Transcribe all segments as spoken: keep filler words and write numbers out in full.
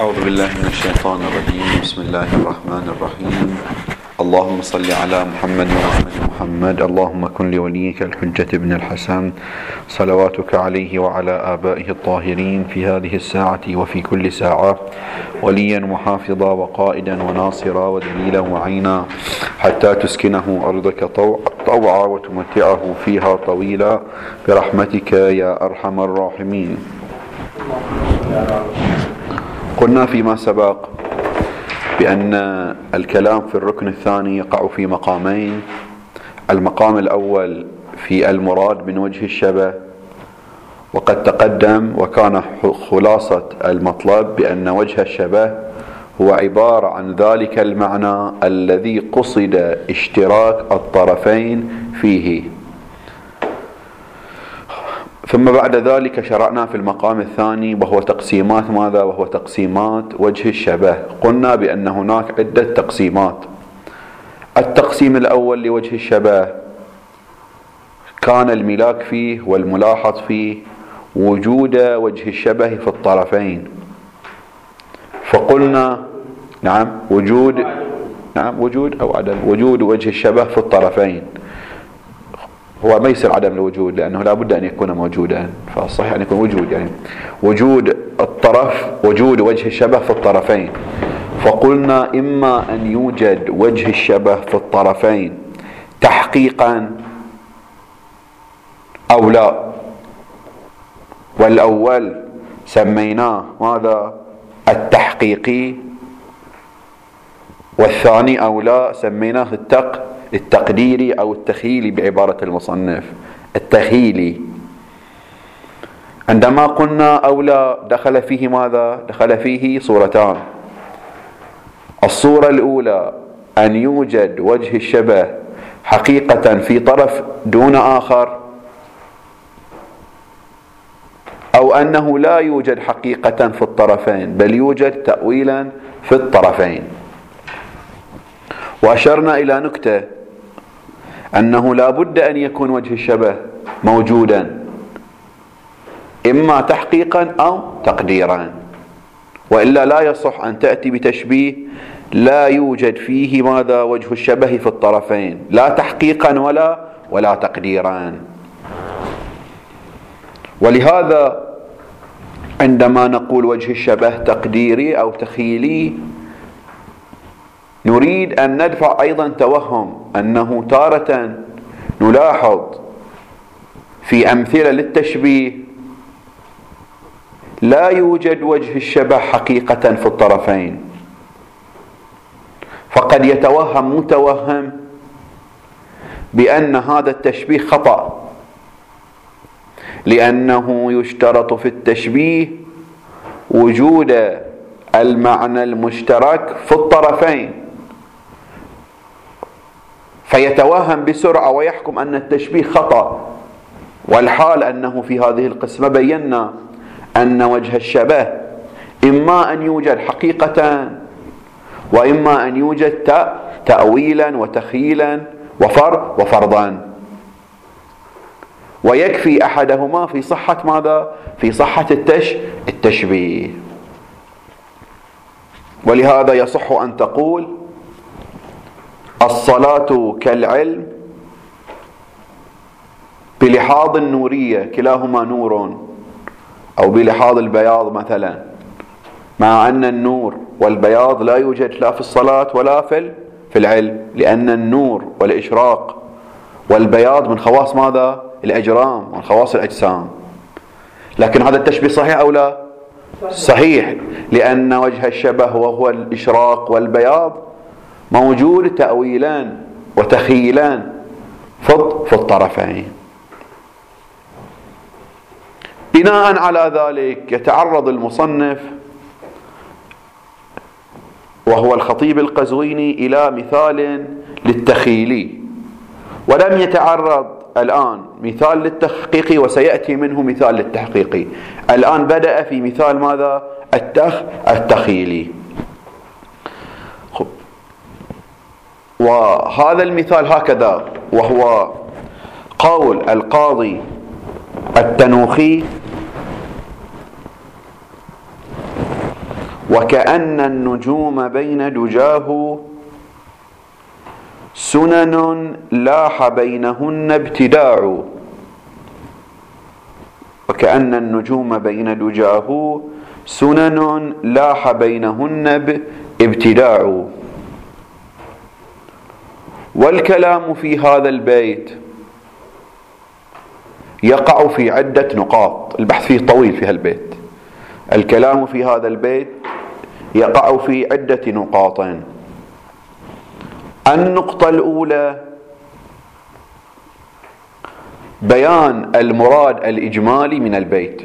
أعوذ بالله من الشيطان الرجيم. بسم الله الرحمن الرحيم. اللهم صل على محمد وآل محمد. اللهم كن لوليك الحجة ابن الحسن صلواتك عليه وعلى آبائه الطاهرين في هذه الساعة وفي كل ساعة وليا وحافظا وقائدا وناصرا ودليلا وعينا حتى تسكنه أرضك طوعا وتمتعه فيها طويلا برحمتك يا أرحم الراحمين. قلنا فيما سبق بأن الكلام في الركن الثاني يقع في مقامين. المقام الأول في المراد من وجه الشبه، وقد تقدم وكان خلاصة المطلب بأن وجه الشبه هو عبارة عن ذلك المعنى الذي قصد اشتراك الطرفين فيه. ثم بعد ذلك شرعنا في المقام الثاني وهو تقسيمات ماذا؟ وهو تقسيمات وجه الشبه. قلنا بأن هناك عدة تقسيمات. التقسيم الأول لوجه الشبه كان الملاك فيه والملاحظ فيه وجود وجه الشبه في الطرفين، فقلنا نعم وجود نعم وجود أو عدم وجود وجه الشبه في الطرفين. هو ما يصير عدم الوجود لأنه لا بد أن يكون موجودا، فالصحيح أن يكون وجود، يعني وجود الطرف وجود وجه الشبه في الطرفين. فقلنا إما أن يوجد وجه الشبه في الطرفين تحقيقا أو لا، والأول سميناه ماذا؟ التحقيقي، والثاني أو لا سميناه التق التقديري أو التخيلي بعبارة المصنف التخيلي. عندما قلنا أو لا دخل فيه ماذا؟ دخل فيه صورتان. الصورة الأولى أن يوجد وجه الشبه حقيقة في طرف دون آخر، أو أنه لا يوجد حقيقة في الطرفين بل يوجد تأويلا في الطرفين. وأشرنا إلى نكتة أنه لا بد أن يكون وجه الشبه موجودا إما تحقيقا أو تقديرا، وإلا لا يصح أن تأتي بتشبيه لا يوجد فيه ماذا؟ وجه الشبه في الطرفين، لا تحقيقا ولا ولا تقديرا. ولهذا عندما نقول وجه الشبه تقديري أو تخيلي نريد أن ندفع أيضا توهم أنه تارة نلاحظ في أمثلة للتشبيه لا يوجد وجه الشبه حقيقة في الطرفين، فقد يتوهم متوهم بأن هذا التشبيه خطأ، لأنه يشترط في التشبيه وجود المعنى المشترك في الطرفين، فيتوهم بسرعة ويحكم أن التشبيه خطأ. والحال أنه في هذه القسمة بينا أن وجه الشبه إما أن يوجد حقيقة وإما أن يوجد تأويلا وتخيلا وفر وفرضا، ويكفي أحدهما في صحة ماذا؟ في صحة التش التشبيه. ولهذا يصح أن تقول الصلاة كالعلم بلحاظ النورية، كلاهما نور، أو بلحاظ البياض مثلا، مع أن النور والبياض لا يوجد لا في الصلاة ولا في في العلم، لأن النور والإشراق والبياض من خواص ماذا؟ الأجرام، من خواص الأجسام. لكن هذا التشبيه صحيح أو لا؟ صحيح، لأن وجه الشبه وهو الإشراق والبياض موجود تأويلان وتخيلان في الطرفين. بناء على ذلك يتعرض المصنف وهو الخطيب القزويني إلى مثال للتخيلي، ولم يتعرض الآن مثال للتحقيقي وسيأتي منه مثال للتحقيقي. الآن بدأ في مثال ماذا؟ التخ التخيلي. وهذا المثال هكذا، وهو قول القاضي التنوخي وكأن النجوم بين دجاه سنن لاح بينهن ابتداع. وكأن النجوم بين دجاه سنن لاح بينهن ابتداع. والكلام في هذا البيت يقع في عدة نقاط، البحث فيه طويل في هالبيت. الكلام في هذا البيت يقع في عدة نقاط. النقطة الأولى بيان المراد الإجمالي من البيت.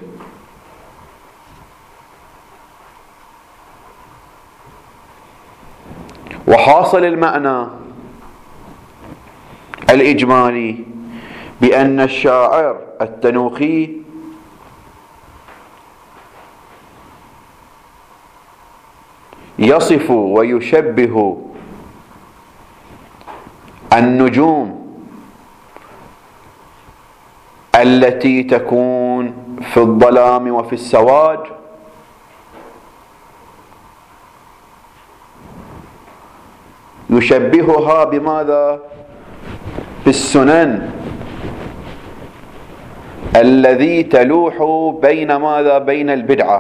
وحاصل المعنى الإجمالي بأن الشاعر التنوخي يصف ويشبه النجوم التي تكون في الظلام وفي السواد يشبهها بماذا؟ بالسنن الذي تلوح بين ماذا؟ بين البدعة.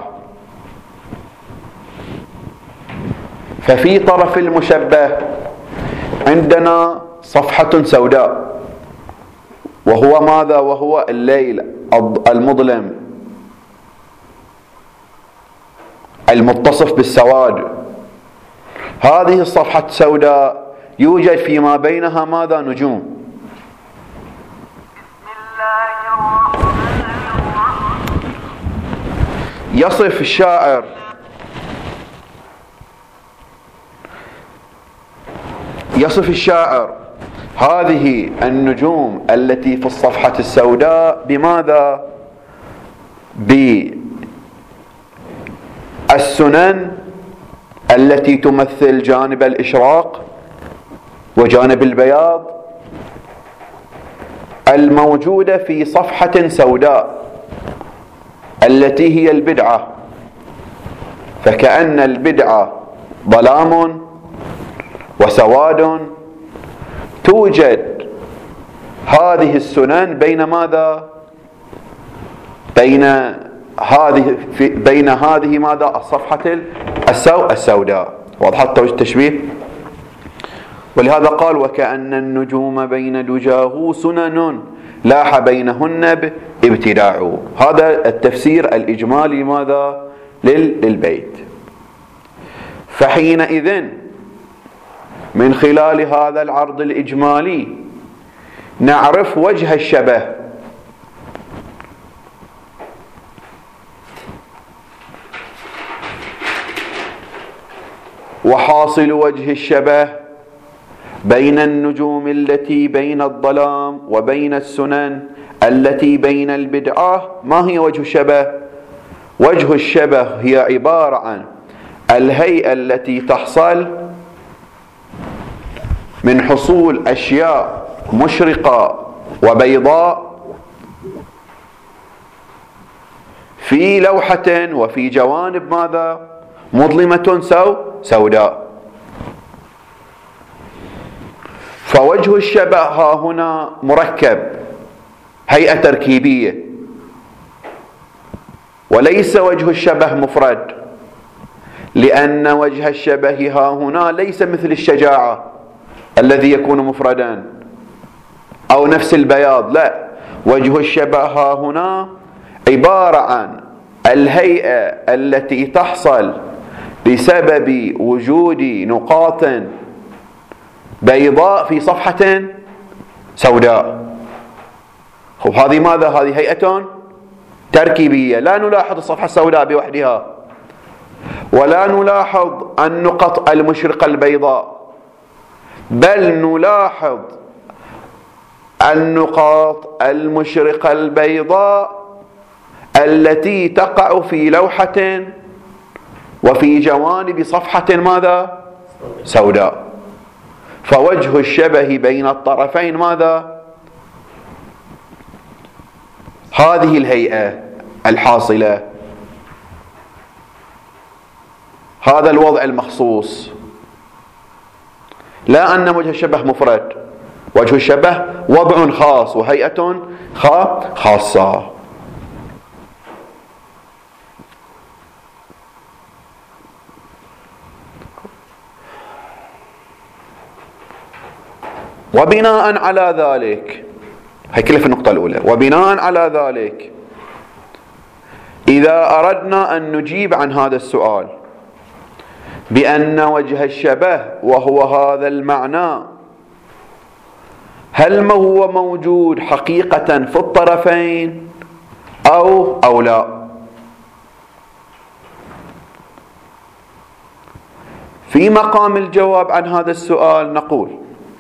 ففي طرف المشبه عندنا صفحة سوداء، وهو ماذا؟ وهو الليل المظلم المتصف بالسواد. هذه الصفحة السوداء يوجد فيما بينها ماذا؟ نجوم. يصف الشاعر يصف الشاعر هذه النجوم التي في الصفحة السوداء بماذا؟ بالسنن التي تمثل جانب الإشراق وجانب البياض الموجودة في صفحة سوداء التي هي البدعة. فكأن البدعة ظلام وسواد، توجد هذه السنن بين ماذا؟ بين هذه في بين هذه ماذا؟ الصفحة السوداء. وضحت التشبيه؟ ولهذا قال وكأن النجوم بين دجاه سنن لاح بينهن ابتداع. هذا التفسير الإجمالي ماذا؟ للبيت. فحينئذ من خلال هذا العرض الإجمالي نعرف وجه الشبه. وحاصل وجه الشبه بين النجوم التي بين الظلام وبين السنن التي بين البدعة. ما هي وجه الشبه؟ وجه الشبه هي عبارة عن الهيئة التي تحصل من حصول أشياء مشرقة وبيضاء في لوحة وفي جوانب ماذا؟ مظلمة سو سوداء. فوجه الشبه ها هنا مركب، هيئة تركيبية، وليس وجه الشبه مفرد، لأن وجه الشبه ها هنا ليس مثل الشجاعة الذي يكون مفردا أو نفس البياض. لا، وجه الشبه ها هنا عبارة عن الهيئة التي تحصل بسبب وجود نقاط بيضاء في صفحة سوداء. خب هذه ماذا؟ هذه هيئة تركيبية. لا نلاحظ الصفحة السوداء بوحدها، ولا نلاحظ النقط المشرقة البيضاء، بل نلاحظ النقاط المشرقة البيضاء التي تقع في لوحة وفي جوانب صفحة ماذا؟ سوداء. فوجه الشبه بين الطرفين ماذا؟ هذه الهيئة الحاصلة، هذا الوضع المخصوص، لا أن وجه الشبه مفرد، وجه الشبه وضع خاص وهيئة خاصة. وبناء على ذلك، هي كلها في النقطة الأولى، وبناء على ذلك إذا أردنا أن نجيب عن هذا السؤال بأن وجه الشبه وهو هذا المعنى هل ما هو موجود حقيقة في الطرفين أو أو لا؟ في مقام الجواب عن هذا السؤال نقول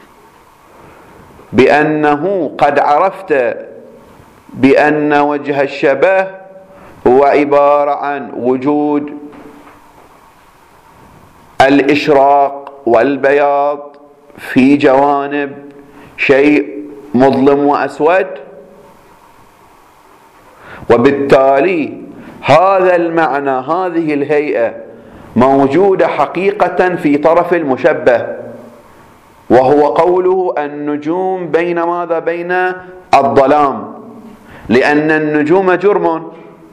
بأنه قد عرفت بأن وجه الشبه هو عبارة عن وجود الإشراق والبياض في جوانب شيء مظلم وأسود، وبالتالي هذا المعنى هذه الهيئة موجودة حقيقة في طرف المشبه، وهو قوله النجوم بين ماذا؟ بين الظلام، لأن النجوم جرم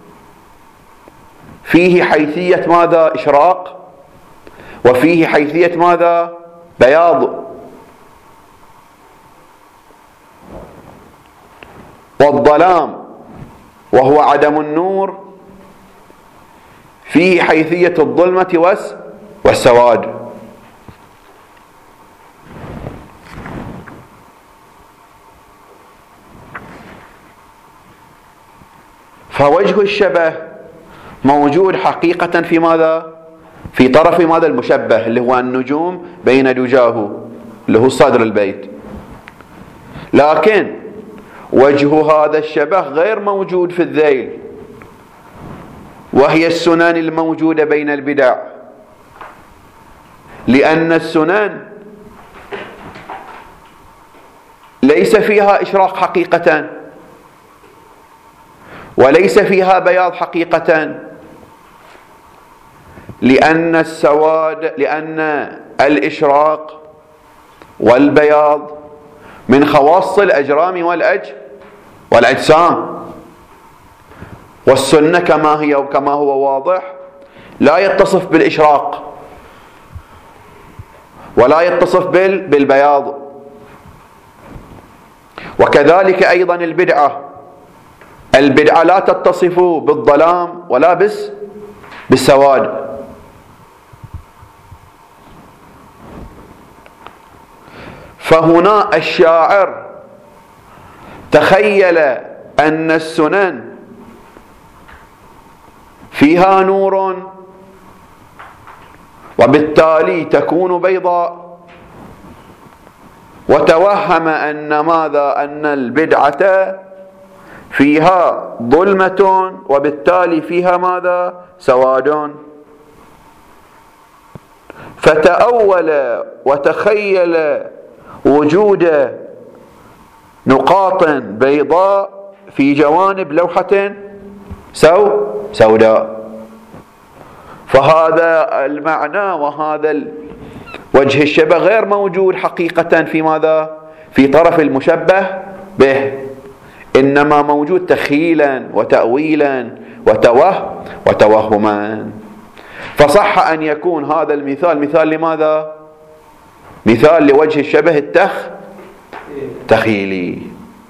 فيه حيثية ماذا؟ إشراق، وفيه حيثية ماذا؟ بياض. والظلام وهو عدم النور فيه حيثية الظلمة والسواد. فوجه الشبه موجود حقيقة في ماذا؟ في طرف ماذا؟ المشبه، اللي هو النجوم بين دجاه، اللي هو صدر البيت. لكن وجه هذا الشبه غير موجود في الذيل، وهي السنن الموجودة بين البدع، لأن السنن ليس فيها إشراق حقيقة، وليس فيها بياض حقيقة، لأن السواد لأن الإشراق والبياض من خواص الأجرام والأج والأجسام، والسنة كما هي وكما هو واضح لا يتصف بالإشراق ولا يتصف بالبياض. وكذلك أيضا البدعة البدعة لا تتصف بالظلام ولا بس بالسواد. فهنا الشاعر تخيل أن السنن فيها نور وبالتالي تكون بيضاء، وتوهم أن ماذا؟ أن البدعة فيها ظلمة وبالتالي فيها ماذا؟ سواد. فتأول وتخيل وجود نقاط بيضاء في جوانب لوحة سو سوداء. فهذا المعنى وهذا وجه الشبه غير موجود حقيقة في ماذا؟ في طرف المشبه به، إنما موجود تخيلا وتأويلا وتوه وتوهما. فصح أن يكون هذا المثال مثال لماذا؟ مثال لوجه الشبه التخ تخيلي.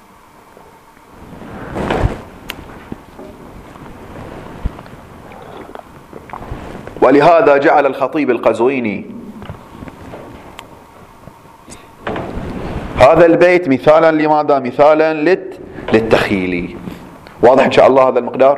ولهذا جعل الخطيب القزويني هذا البيت مثالا لماذا؟ مثالا للت للتخيلي. واضح إن شاء الله هذا المقدار؟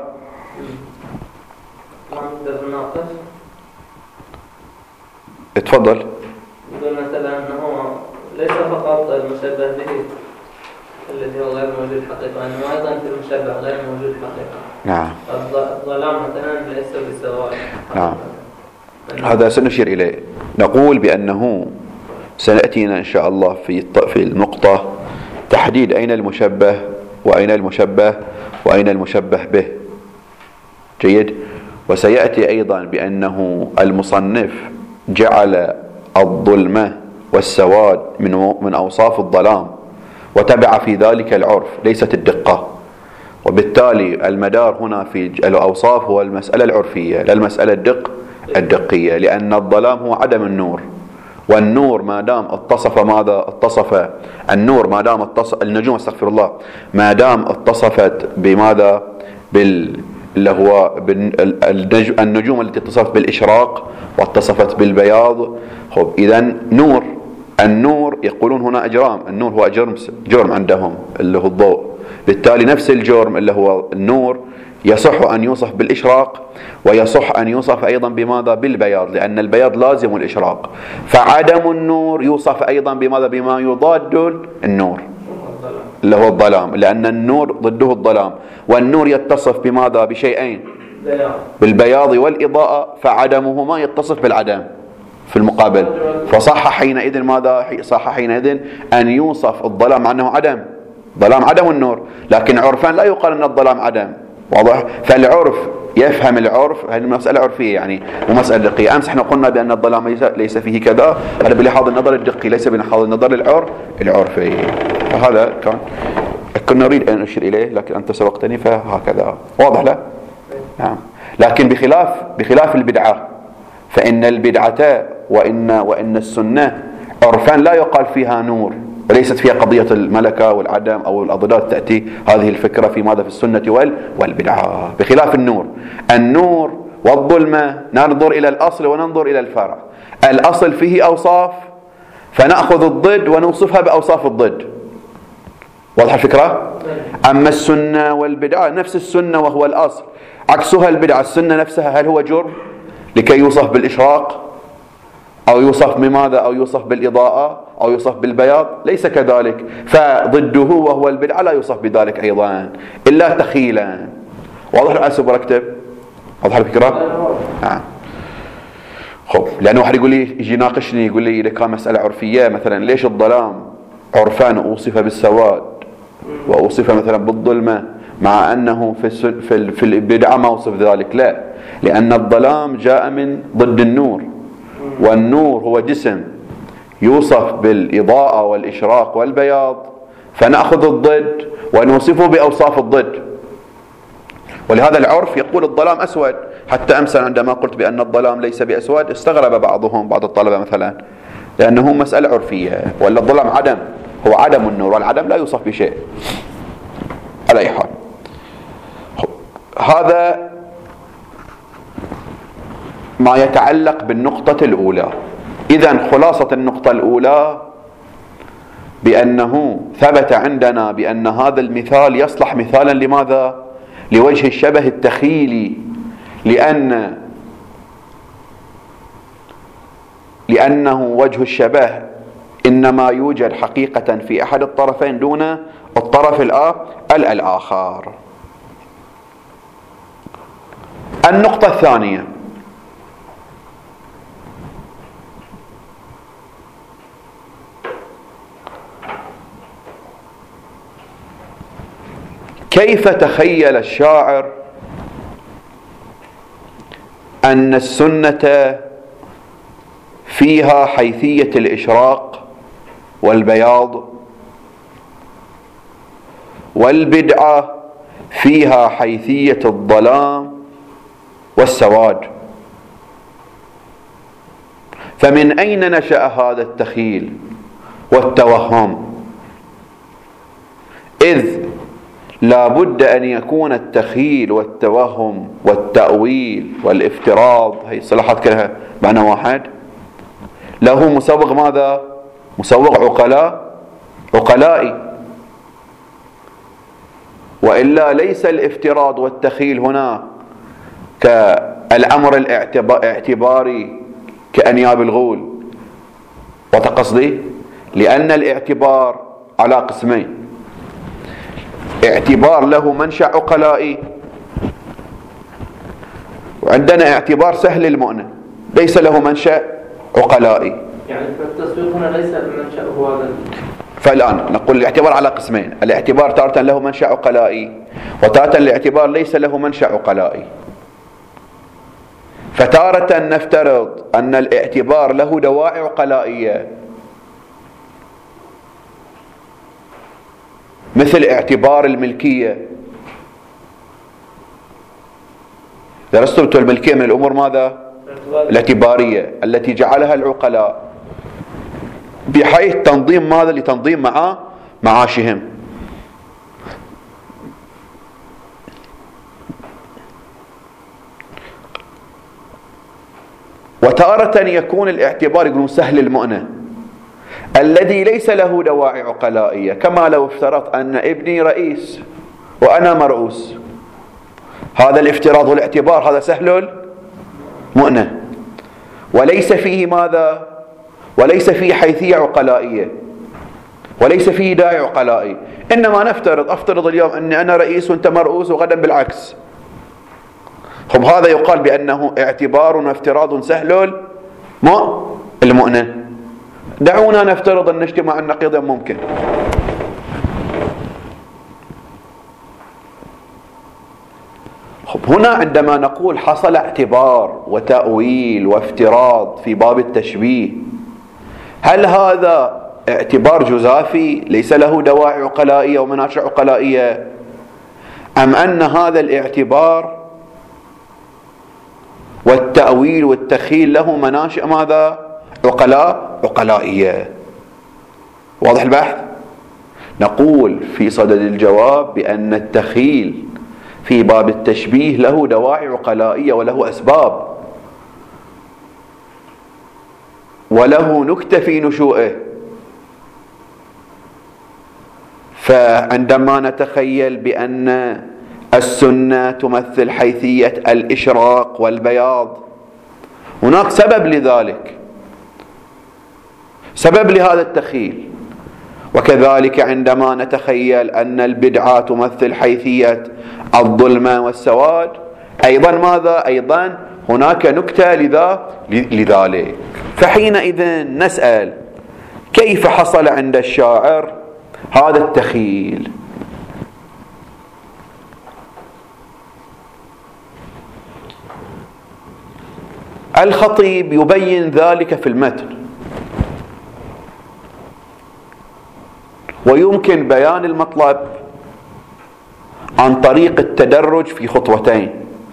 اتفضل. يقول مثلا أنه ليس فقط المشبه به الذي هو غير موجود حقيقة، وأنه أيضا في المشبه غير موجود حقيقة. نعم. الظلام مثلا ليس بالسواء. نعم. هذا سنشير إليه، نقول بأنه سنأتينا إن شاء الله في في النقطة تحديد أين المشبه وأين المشبه وأين المشبه به. جيد. وسيأتي أيضا بأنه المصنف جعل الظلمة والسواد من من أوصاف الظلام وتبع في ذلك العرف ليست الدقة، وبالتالي المدار هنا في الأوصاف هو المسألة العرفية لا المسألة الدق الدقية، لأن الظلام هو عدم النور، والنور ما دام اتصف ماذا اتصف النور ما دام اتصف النجوم استغفر الله ما دام اتصفت بماذا بال اللي هو النجوم التي اتصفت بالإشراق واتصفت بالبياض. خب إذن نور النور يقولون هنا أجرام، النور هو جرم جرم عندهم اللي هو الضوء، بالتالي نفس الجرم اللي هو النور يصح أن يوصف بالإشراق ويصح أن يوصف أيضا بماذا بالبياض، لأن البياض لازم الإشراق، فعدم النور يوصف أيضا بماذا بما يضاد النور اللي هو الظلام، لأن النور ضده الظلام، والنور يتصف بماذا بشيئين بالبياض والإضاءة، فعدمه ما يتصف بالعدم في المقابل، فصح حينئذ ماذا صح حينئذ أن يوصف الظلام مع أنه عدم ظلام عدم النور، لكن عرفا لا يقال أن الظلام عدم، واضح؟ فالعرف يفهم العرف، هذه مسألة عرفية يعني ومسألة دقيقة. أمس احنا قلنا بأن الظلام ليس فيه كذا، هذا بلحاظ النظر الدقي ليس بلحاظ النظر العرف العرفي، فهذا كان كنا نريد أن نشير إليه لكن أنت سبقتني فهكذا واضح لا؟ نعم. لكن بخلاف بخلاف البدعة، فإن البدعة وإن وإن السنة عرفا لا يقال فيها نور، وليست فيها قضية الملكة والعدم أو الأضداد، تأتي هذه الفكرة في ماذا في السنة والبدعة، بخلاف النور. النور والظلمة ننظر إلى الأصل وننظر إلى الفرع، الأصل فيه أوصاف فنأخذ الضد ونوصفها بأوصاف الضد، واضح الفكرة؟ أما السنة والبدعة نفس السنة وهو الأصل، عكسها البدعة، السنة نفسها هل هو جرم لكي يوصف بالإشراق أو يوصف بماذا أو يوصف بالإضاءة أو يوصف بالبياض؟ ليس كذلك، فضده وهو البدعة لا يوصف بذلك أيضا إلا تخيلا. واضح الأسب وركتب؟ واضح الفكرة؟ نعم. خب لأنه واحد يقول لي يجي يناقشني يقول لي إذا كان مسألة عرفية مثلا ليش الظلام عرفان أوصف بالسواد وأوصف مثلا بالظلمة مع أنه في في في البدعة ما أوصف ذلك؟ لا، لأن الظلام جاء من ضد النور، والنور هو جسم يوصف بالإضاءة والإشراق والبياض، فنأخذ الضد ونوصفه بأوصاف الضد، ولهذا العرف يقول الظلام أسود. حتى أمس عندما قلت بأن الظلام ليس بأسود استغرب بعضهم بعض الطلبة مثلا، لأنه مسألة عرفية، ولا الظلام عدم هو عدم النور، والعدم لا يوصف بشيء على أي حال. هذا ما يتعلق بالنقطة الأولى. إذن خلاصة النقطة الأولى بأنه ثبت عندنا بأن هذا المثال يصلح مثالا لماذا؟ لوجه الشبه التخيلي، لأن لأنه وجه الشبه إنما يوجد حقيقة في أحد الطرفين دون الطرف الآخر. النقطة الثانية، كيف تخيل الشاعر أن السنة فيها حيثية الإشراق والبياض، والبدعة فيها حيثية الظلام والسواد؟ فمن أين نشأ هذا التخيل والتوهم؟ إذ لا بد أن يكون التخيل والتوهم والتأويل والافتراض، هي صلاحات كلها معنى واحد، له مسوغ ماذا؟ مسوغ عقلاء عقلائي، وإلا ليس الافتراض والتخيل هنا كالأمر الاعتباري كأنياب الغول، وتقصدي لأن الاعتبار على قسمين، اعتبار له منشأ عقلائي، وعندنا اعتبار سهل المؤنة ليس له منشأ عقلائي. يعني التصوير هنا ليس المنشأ هو هذا. فالآن نقول الاعتبار على قسمين، الاعتبار تارة له منشأ عقلائي، وتارة الاعتبار ليس له منشأ عقلائي. فتارة نفترض أن الاعتبار له دواعي عقلائية، مثل اعتبار الملكية. درستم الملكية من الأمور ماذا؟ الاعتبارية التي جعلها العقلاء بحيث تنظيم ماذا؟ لتنظيم مع معاشهم. وتارة يكون الاعتبار يقولون سهل المؤنة الذي ليس له دواعي عقلائية، كما لو افترضت أن ابني رئيس وأنا مرؤوس، هذا الافتراض والاعتبار هذا سهل المؤنة وليس فيه ماذا؟ وليس فيه حيثية عقلائية، وليس فيه داعي عقلائي. إنما نفترض أفترض اليوم أني أنا رئيس وأنت مرؤوس وغدا بالعكس، خب هذا يقال بأنه اعتبار وافتراض سهل المؤنة. دعونا نفترض أن اجتماع النقيضين ممكن. خب هنا عندما نقول حصل اعتبار وتأويل وافتراض في باب التشبيه، هل هذا اعتبار جزافي ليس له دواعي عقلائية ومناشئ عقلائية، أم أن هذا الاعتبار والتأويل والتخيل له مناشئ ماذا؟ عقلاء عقلائية؟ واضح البحث؟ نقول في صدد الجواب بأن التخيل في باب التشبيه له دواعي عقلائية وله أسباب وله نكتة في نشوئه. فعندما نتخيل بأن السنة تمثل حيثية الإشراق والبياض، هناك سبب لذلك، سبب لهذا التخيل. وكذلك عندما نتخيل أن البدعة تمثل حيثية الظلمة والسواد، أيضا ماذا؟ أيضا هناك نكتة لذا لذلك. فحينئذ نسأل كيف حصل عند الشاعر هذا التخيل؟ الخطيب يبين ذلك في المتن، ويمكن بيان المطلب عن طريق التدرج في خطوتين.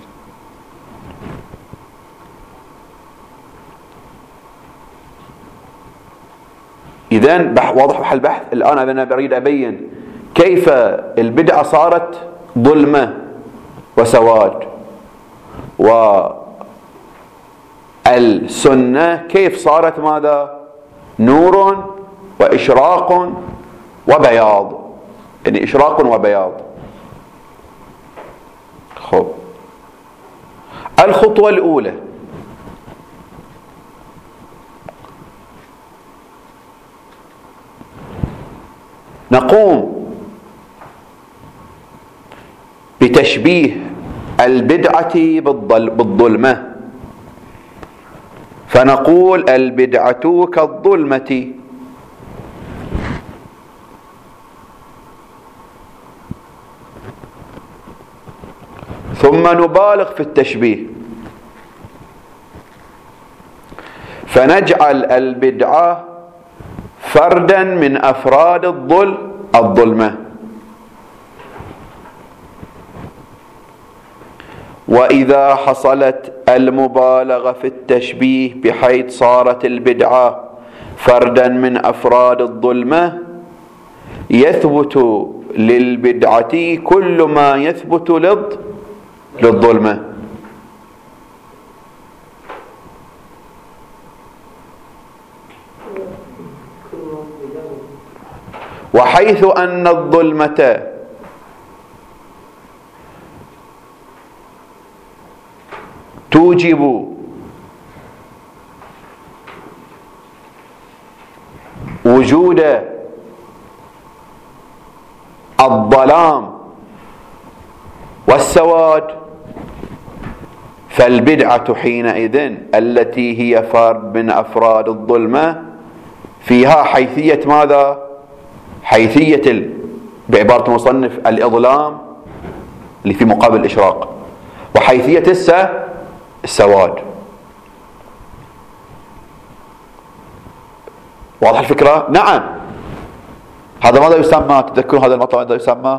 إذن واضح بحال البحث. الآن أنا بريد أبين كيف البدعة صارت ظلمة وسواد، والسنة كيف صارت ماذا؟ نور وإشراق وبياض، يعني إشراق وبياض. خب الخطوة الأولى نقوم بتشبيه البدعة بالظلمة، فنقول البدعة كالظلمة، ثم نبالغ في التشبيه فنجعل البدعة فردا من أفراد الظل الظلمة. وإذا حصلت المبالغة في التشبيه بحيث صارت البدعة فردا من أفراد الظلمة، يثبت للبدعة كل ما يثبت للظ للظلمة. وحيث أن الظلمة توجب وجود الظلام والسواد، فالبدعة حينئذ التي هي فرد من أفراد الظلمة فيها حيثية ماذا؟ حيثية ال... بعبارة المصنف الإظلام اللي في مقابل الإشراق، وحيثية الس... السواد. واضح الفكرة؟ نعم. هذا ماذا يسمى؟ تذكرون هذا المطلب ماذا يسمى؟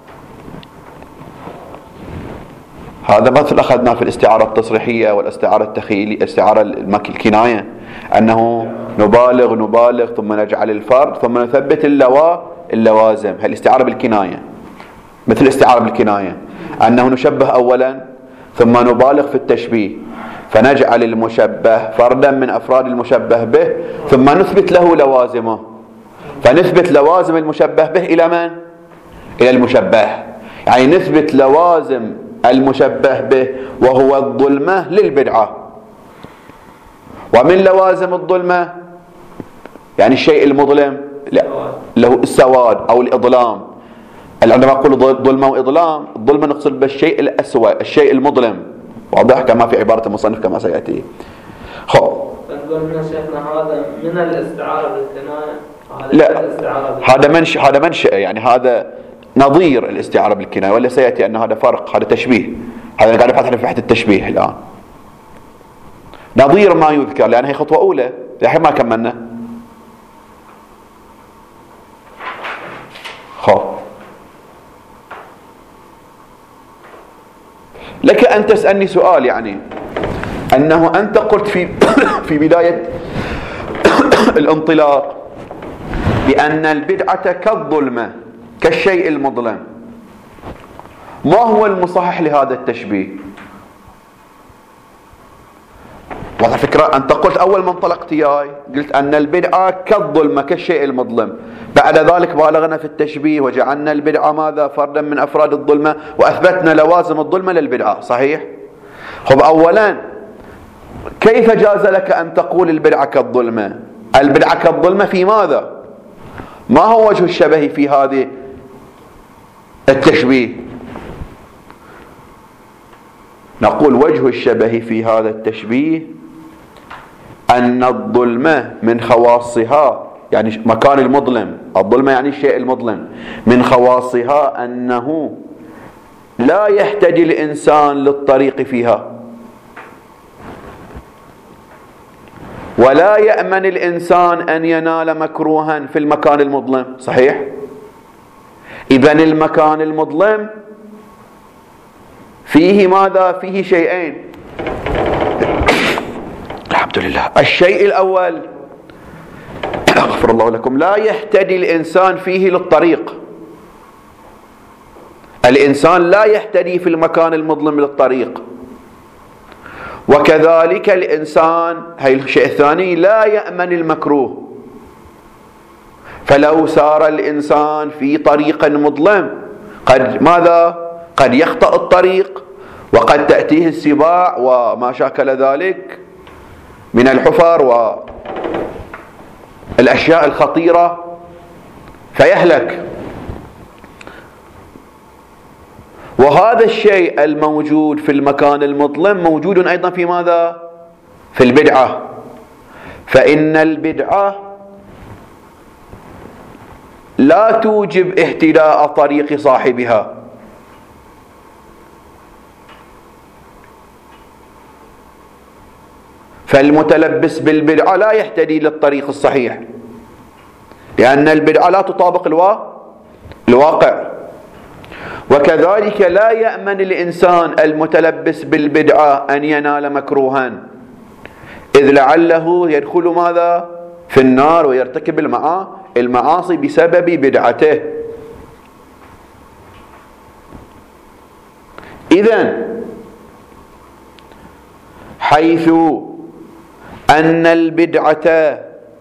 هذا مثل أخذناه في الاستعارة التصريحية والاستعارة التخيلية، الاستعارة الكناية، أنه نبالغ نبالغ ثم نجعل الفرد ثم نثبت اللوا اللوازم. هي الاستعارة بالكناية، مثل الاستعارة بالكناية أنه نشبه أولا ثم نبالغ في التشبيه فنجعل المشبه فردا من أفراد المشبه به ثم نثبت له لوازمه، فنثبت لوازم المشبه به إلى من؟ إلى المشبه. يعني نثبت لوازم المشبه به وهو الظلمة للبدعة. ومن لوازم الظلمة يعني الشيء المظلم له السواد أو الإظلام. عندما أقول ظلمة وإظلام، الظلمة نقصد بالشيء الأسود، الشيء المظلم، واضح كما في عبارة المصنف كما سيأتي. خب نقول من شيخنا هذا من الاستعارة بالكناية؟ لا، هذا منشأ، هذا منشأ يعني هذا نظير الاستعارة بالكناية، ولا سيأتي أن هذا فرق، هذا تشبيه. هذا قاعد نبحث في حتة التشبيه الآن، نظير ما يذكر، لأن هي خطوة أولى الحين ما كملنا. خب لك أن تسألني سؤال، يعني أنه أنت قلت في في بداية الانطلاق بأن البدعة كالظلمة كالشيء المظلم. ما هو المصحح لهذا التشبيه؟ واضح فكرة؟ أنت قلت أول ما انطلقت ياي قلت أن البدعة كالظلمة كالشيء المظلم، بعد ذلك بالغنا في التشبيه وجعلنا البدعة ماذا؟ فردا من أفراد الظلمة، وأثبتنا لوازم الظلمة للبدعة، صحيح؟ خب أولا كيف جاز لك أن تقول البدعة كالظلمة؟ البدعة كالظلمة في ماذا؟ ما هو وجه الشبه في هذه التشبيه؟ نقول وجه الشبه في هذا التشبيه أن الظلمة من خواصها، يعني مكان المظلم، الظلمة يعني الشيء المظلم، من خواصها أنه لا يهتدي الإنسان للطريق فيها، ولا يأمن الإنسان أن ينال مكروها في المكان المظلم، صحيح؟ إذن المكان المظلم فيه ماذا؟ فيه شيئين، الحمد لله. الشيء الأول أغفر الله لكم، لا يهتدي الإنسان فيه للطريق، الإنسان لا يهتدي في المكان المظلم للطريق. وكذلك الإنسان، هي الشيء الثاني، لا يأمن المكروه. فلو سار الإنسان في طريق مظلم قد ماذا؟ قد يخطأ الطريق، وقد تأتيه السباع وما شاكل ذلك من الحفر والأشياء الخطيرة فيهلك. وهذا الشيء الموجود في المكان المظلم موجود أيضا في ماذا؟ في البدعة. فإن البدعة لا توجب اهتداء طريق صاحبها، فالمتلبس بالبدعة لا يهتدي للطريق الصحيح، لأن البدعة لا تطابق الواقع. وكذلك لا يأمن الإنسان المتلبس بالبدعة أن ينال مكروها، إذ لعله يدخل ماذا؟ في النار ويرتكب المعاصي بسبب بدعته. إذن حيث أن البدعة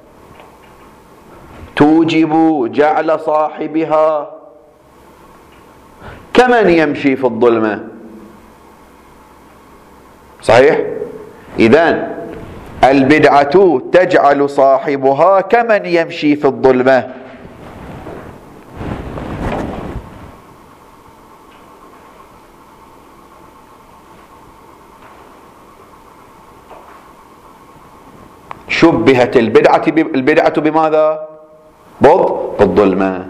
توجب جعل صاحبها كمن يمشي في الظلمة، صحيح؟ إذن البدعة تجعل صاحبها كمن يمشي في الظلمة. شبهت البدعة البدعة بماذا؟ بالظلمة.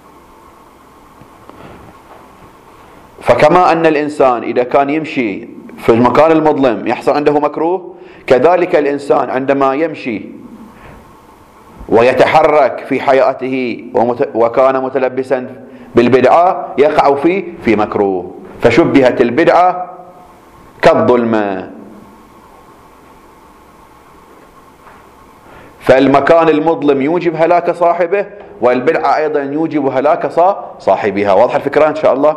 فكما أن الإنسان إذا كان يمشي في المكان المظلم يحصل عنده مكروه، كذلك الإنسان عندما يمشي ويتحرك في حياته وكان متلبسا بالبدعة يقع فيه في مكروه، فشبهت البدعة كالظلمة. فالمكان المظلم يوجب هلاك صاحبه، والبدعة أيضا يوجب هلاك صاحبها. واضح الفكرة إن شاء الله؟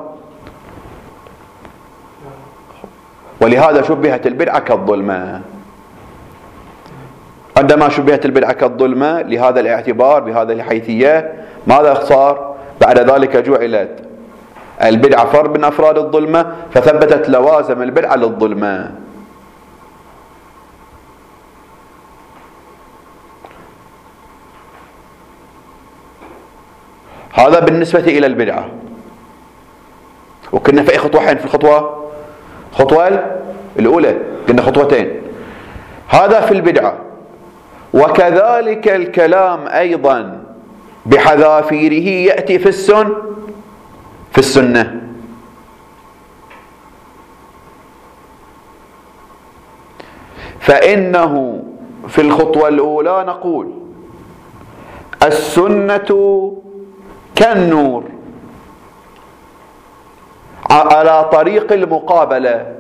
ولهذا شبهت البدعة كالظلمة. عندما شبهت البدعة كالظلمة لهذا الاعتبار بهذه الحيثية، ماذا صار؟ بعد ذلك جعلت البدعة فرد من أفراد الظلمة، فثبتت لوازم البدعة للظلمة. هذا بالنسبة إلى البدعة. وكنا في أي خطوة حين في الخطوة خطوة الأولى كنا خطوتين. هذا في البدعة. وكذلك الكلام أيضا بحذافيره يأتي في السن في السنة. فإنه في الخطوة الأولى نقول السنة كالنور على طريق المقابلة.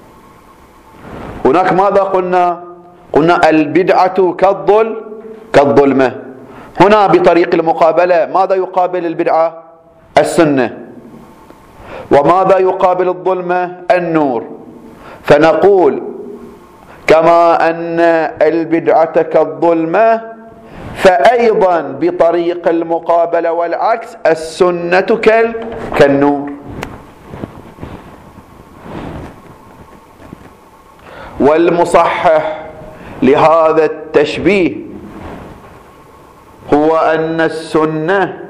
هناك ماذا قلنا؟ قلنا البدعة كالظل كالظلمة. هنا بطريق المقابلة ماذا يقابل البدعة؟ السنة. وماذا يقابل الظلمة؟ النور. فنقول كما أن البدعة كالظلمة فأيضا بطريق المقابلة والعكس السنة كالنور. والمصحح لهذا التشبيه هو أن السنة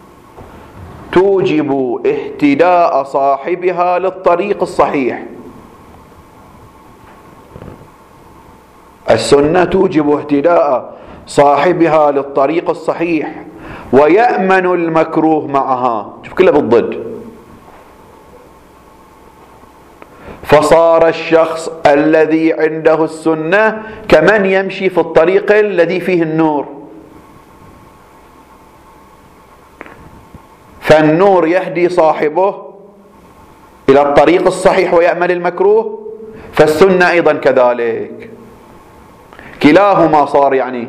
توجب اهتداء صاحبها للطريق الصحيح. السنة توجب اهتداء صاحبها للطريق الصحيح ويأمن المكروه معها. شوف كله بالضد. فصار الشخص الذي عنده السنة كمن يمشي في الطريق الذي فيه النور. فالنور يهدي صاحبه إلى الطريق الصحيح ويأمن المكروه، فالسنة أيضا كذلك. كلاهما صار يعني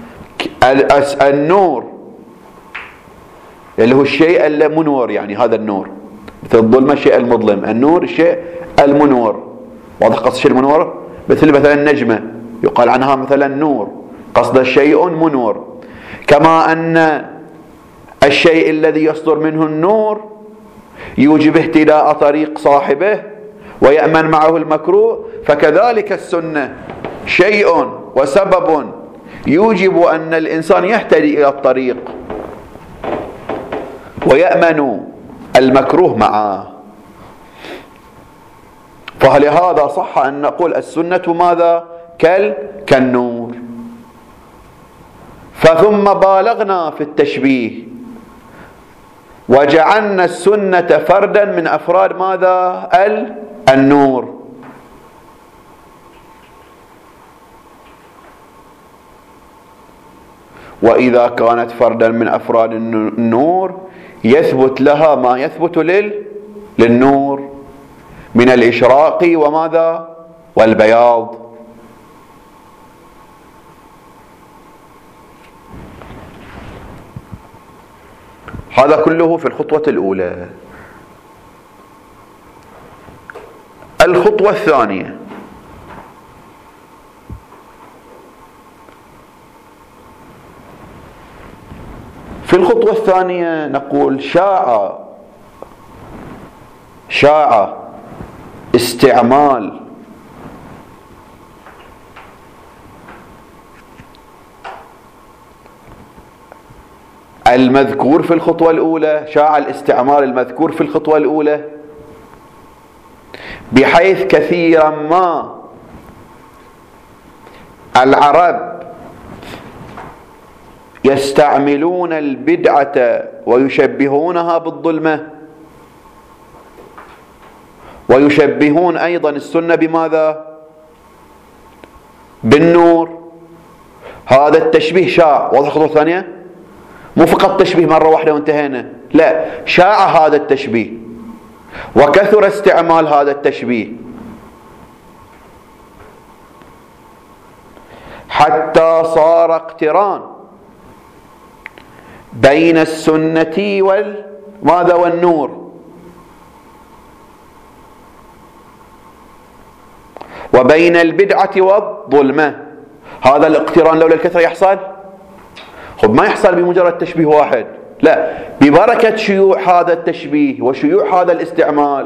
النور اللي هو الشيء المنور، يعني هذا النور مثل الظلمة الشيء المظلم، النور الشيء المنور. واضح قصد الشيء المنور؟ مثل مثلا النجمة يقال عنها مثلا نور، قصد الشيء منور. كما أن الشيء الذي يصدر منه النور يوجب اهتداء طريق صاحبه ويأمن معه المكروه، فكذلك السنة شيء وسبب يوجب أن الإنسان يهتدي إلى الطريق ويأمن المكروه معه. فلهذا صح أن نقول السنة ماذا؟ كالنور. فثم بالغنا في التشبيه وجعلنا السنة فردا من أفراد ماذا؟ النور. وإذا كانت فردا من أفراد النور يثبت لها ما يثبت للنور من الإشراق وماذا؟ والبياض. هذا كله في الخطوة الأولى. الخطوة الثانية في الخطوة الثانية نقول شاع شاع استعمال المذكور في الخطوة الأولى، شاع الاستعمال المذكور في الخطوة الأولى، بحيث كثيرا ما العرب يستعملون البدعة ويشبهونها بالظلمة، ويشبهون أيضا السنة بماذا؟ بالنور. هذا التشبيه شاع. واضح الخطوة الثانية؟ مو فقط تشبيه مرة واحدة وانتهينا، لا، شاع هذا التشبيه وكثر استعمال هذا التشبيه حتى صار اقتران بين السنة والماذا والنور، وبين البدعة والظلمة. هذا الاقتران لولا الكثرة يحصل؟ خب ما يحصل بمجرد تشبيه واحد، لا، ببركة شيوع هذا التشبيه وشيوع هذا الاستعمال،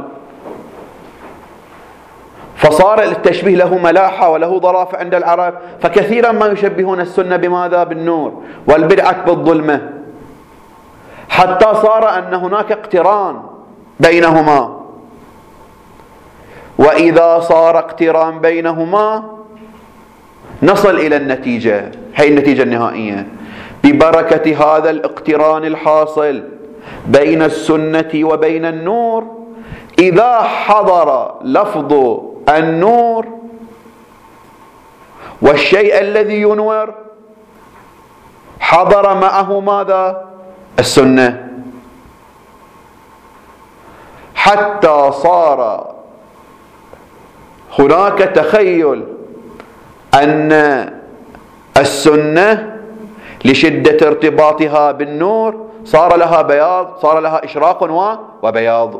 فصار التشبيه له ملاحة وله ظرافة عند العرب، فكثيرا ما يشبهون السنة بماذا؟ بالنور، والبدعة بالظلمة، حتى صار أن هناك اقتران بينهما. وإذا صار اقتران بينهما نصل إلى النتيجة، هي النتيجة النهائية، ببركة هذا الاقتران الحاصل بين السنة وبين النور، إذا حضر لفظ النور والشيء الذي ينور حضر معه ماذا؟ السنة، حتى صار هناك تخيل أن السنة لشدة ارتباطها بالنور صار لها بياض، صار لها إشراق وبياض.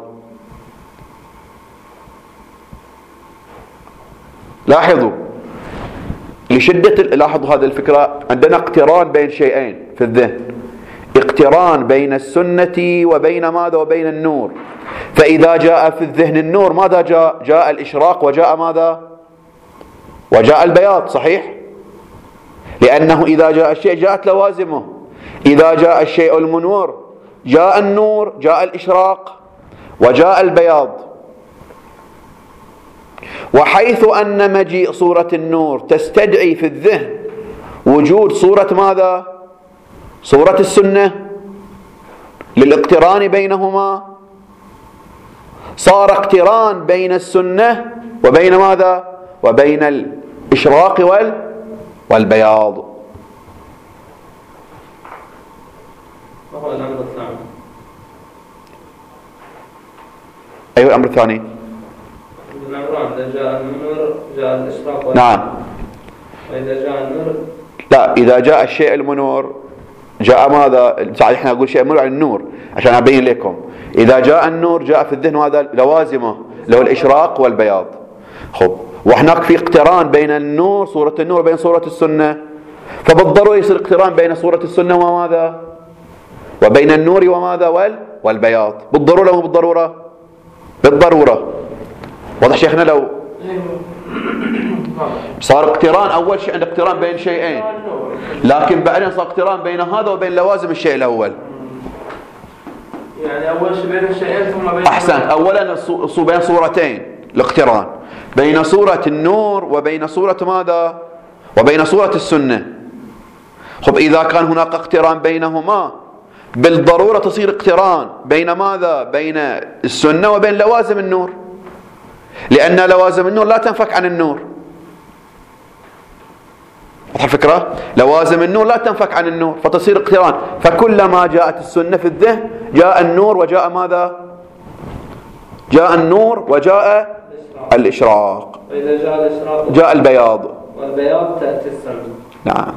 لاحظوا لشدة، لاحظوا هذه الفكرة، عندنا اقتران بين شيئين في الذهن، اقتران بين السنة وبين ماذا؟ وبين النور. فإذا جاء في الذهن النور ماذا جاء؟ جاء الإشراق وجاء ماذا؟ وجاء البياض، صحيح؟ لأنه إذا جاء الشيء جاءت لوازمه، إذا جاء الشيء المنور جاء النور، جاء الإشراق وجاء البياض. وحيث أن مجيء صورة النور تستدعي في الذهن وجود صورة ماذا؟ صورة السنة للاقتران بينهما، صار اقتران بين السنة وبين ماذا؟ وبين الإشراق وال والبياض. وهو الأمر الثاني. أيوة الأمر الثاني. الأمران، إذا جاء النور جاء الإشراق وال... نعم. وإذا جاء النور، لا، إذا جاء الشيء المنور جاء ماذا؟ ساعد احنا نقول شيء منور عن النور عشان أبين لكم. إذا جاء النور جاء في الذهن هذا لوازمه له الإشراق والبياض. خب، وهناك في اقتران بين النور، صورة النور، وبين صورة السنة، فبالضرورة يصير اقتران بين صورة السنة وماذا؟ وبين النور وماذا؟ وال والبياض، بالضرورة ولا بالضرورة؟ بالضرورة. واضح شيخنا؟ لو صار اقتران، أول شيء عند اقتران بين شيئين، لكن بعدين صار اقتران بين هذا وبين لوازم الشيء الأول. يعني أول شيء بين الشيئين ثم بين أحسن. أولا بين صورتين الاقتران، بين صورة النور وبين صورة ماذا؟ وبين صورة السنة. خب، إذا كان هناك اقتران بينهما بالضرورة تصير اقتران بين ماذا؟ بين السنة وبين لوازم النور، لأن لوازم النور لا تنفك عن النور. واضح الفكرة؟ لوازم النور لا تنفك عن النور، فتصير اقتران. فكلما جاءت السنة في الذهن جاء النور وجاء ماذا؟ جاء النور وجاء الإشراق. وإذا جاء الإشراق جاء البياض، والبياض تأتي السنة. نعم.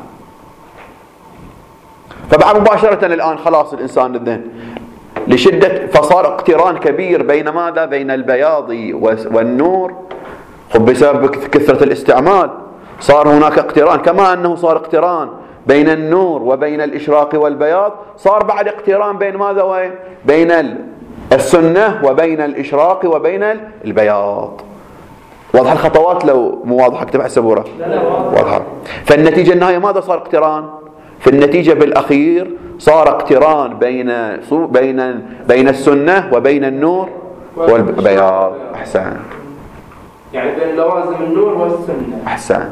فبعد مباشرة الآن خلاص الإنسان الذهن لشدة، فصار اقتران كبير بين ماذا؟ بين البياض والنور. خب، بسبب كثرة الاستعمال صار هناك اقتران، كما أنه صار اقتران بين النور وبين الإشراق والبياض، صار بعد اقتران بين ماذا؟ وين؟ بين السنة وبين الإشراق وبين البياض. واضح الخطوات؟ لو مو واضحة اكتب على السبورة. واضحة. فالنتيجة النهاية ماذا صار اقتران؟ في النتيجة بالأخير صار اقتران بين بين بين السنة وبين النور والبياض. أحسنت. يعني بين لوازم النور والسنة. أحسنت.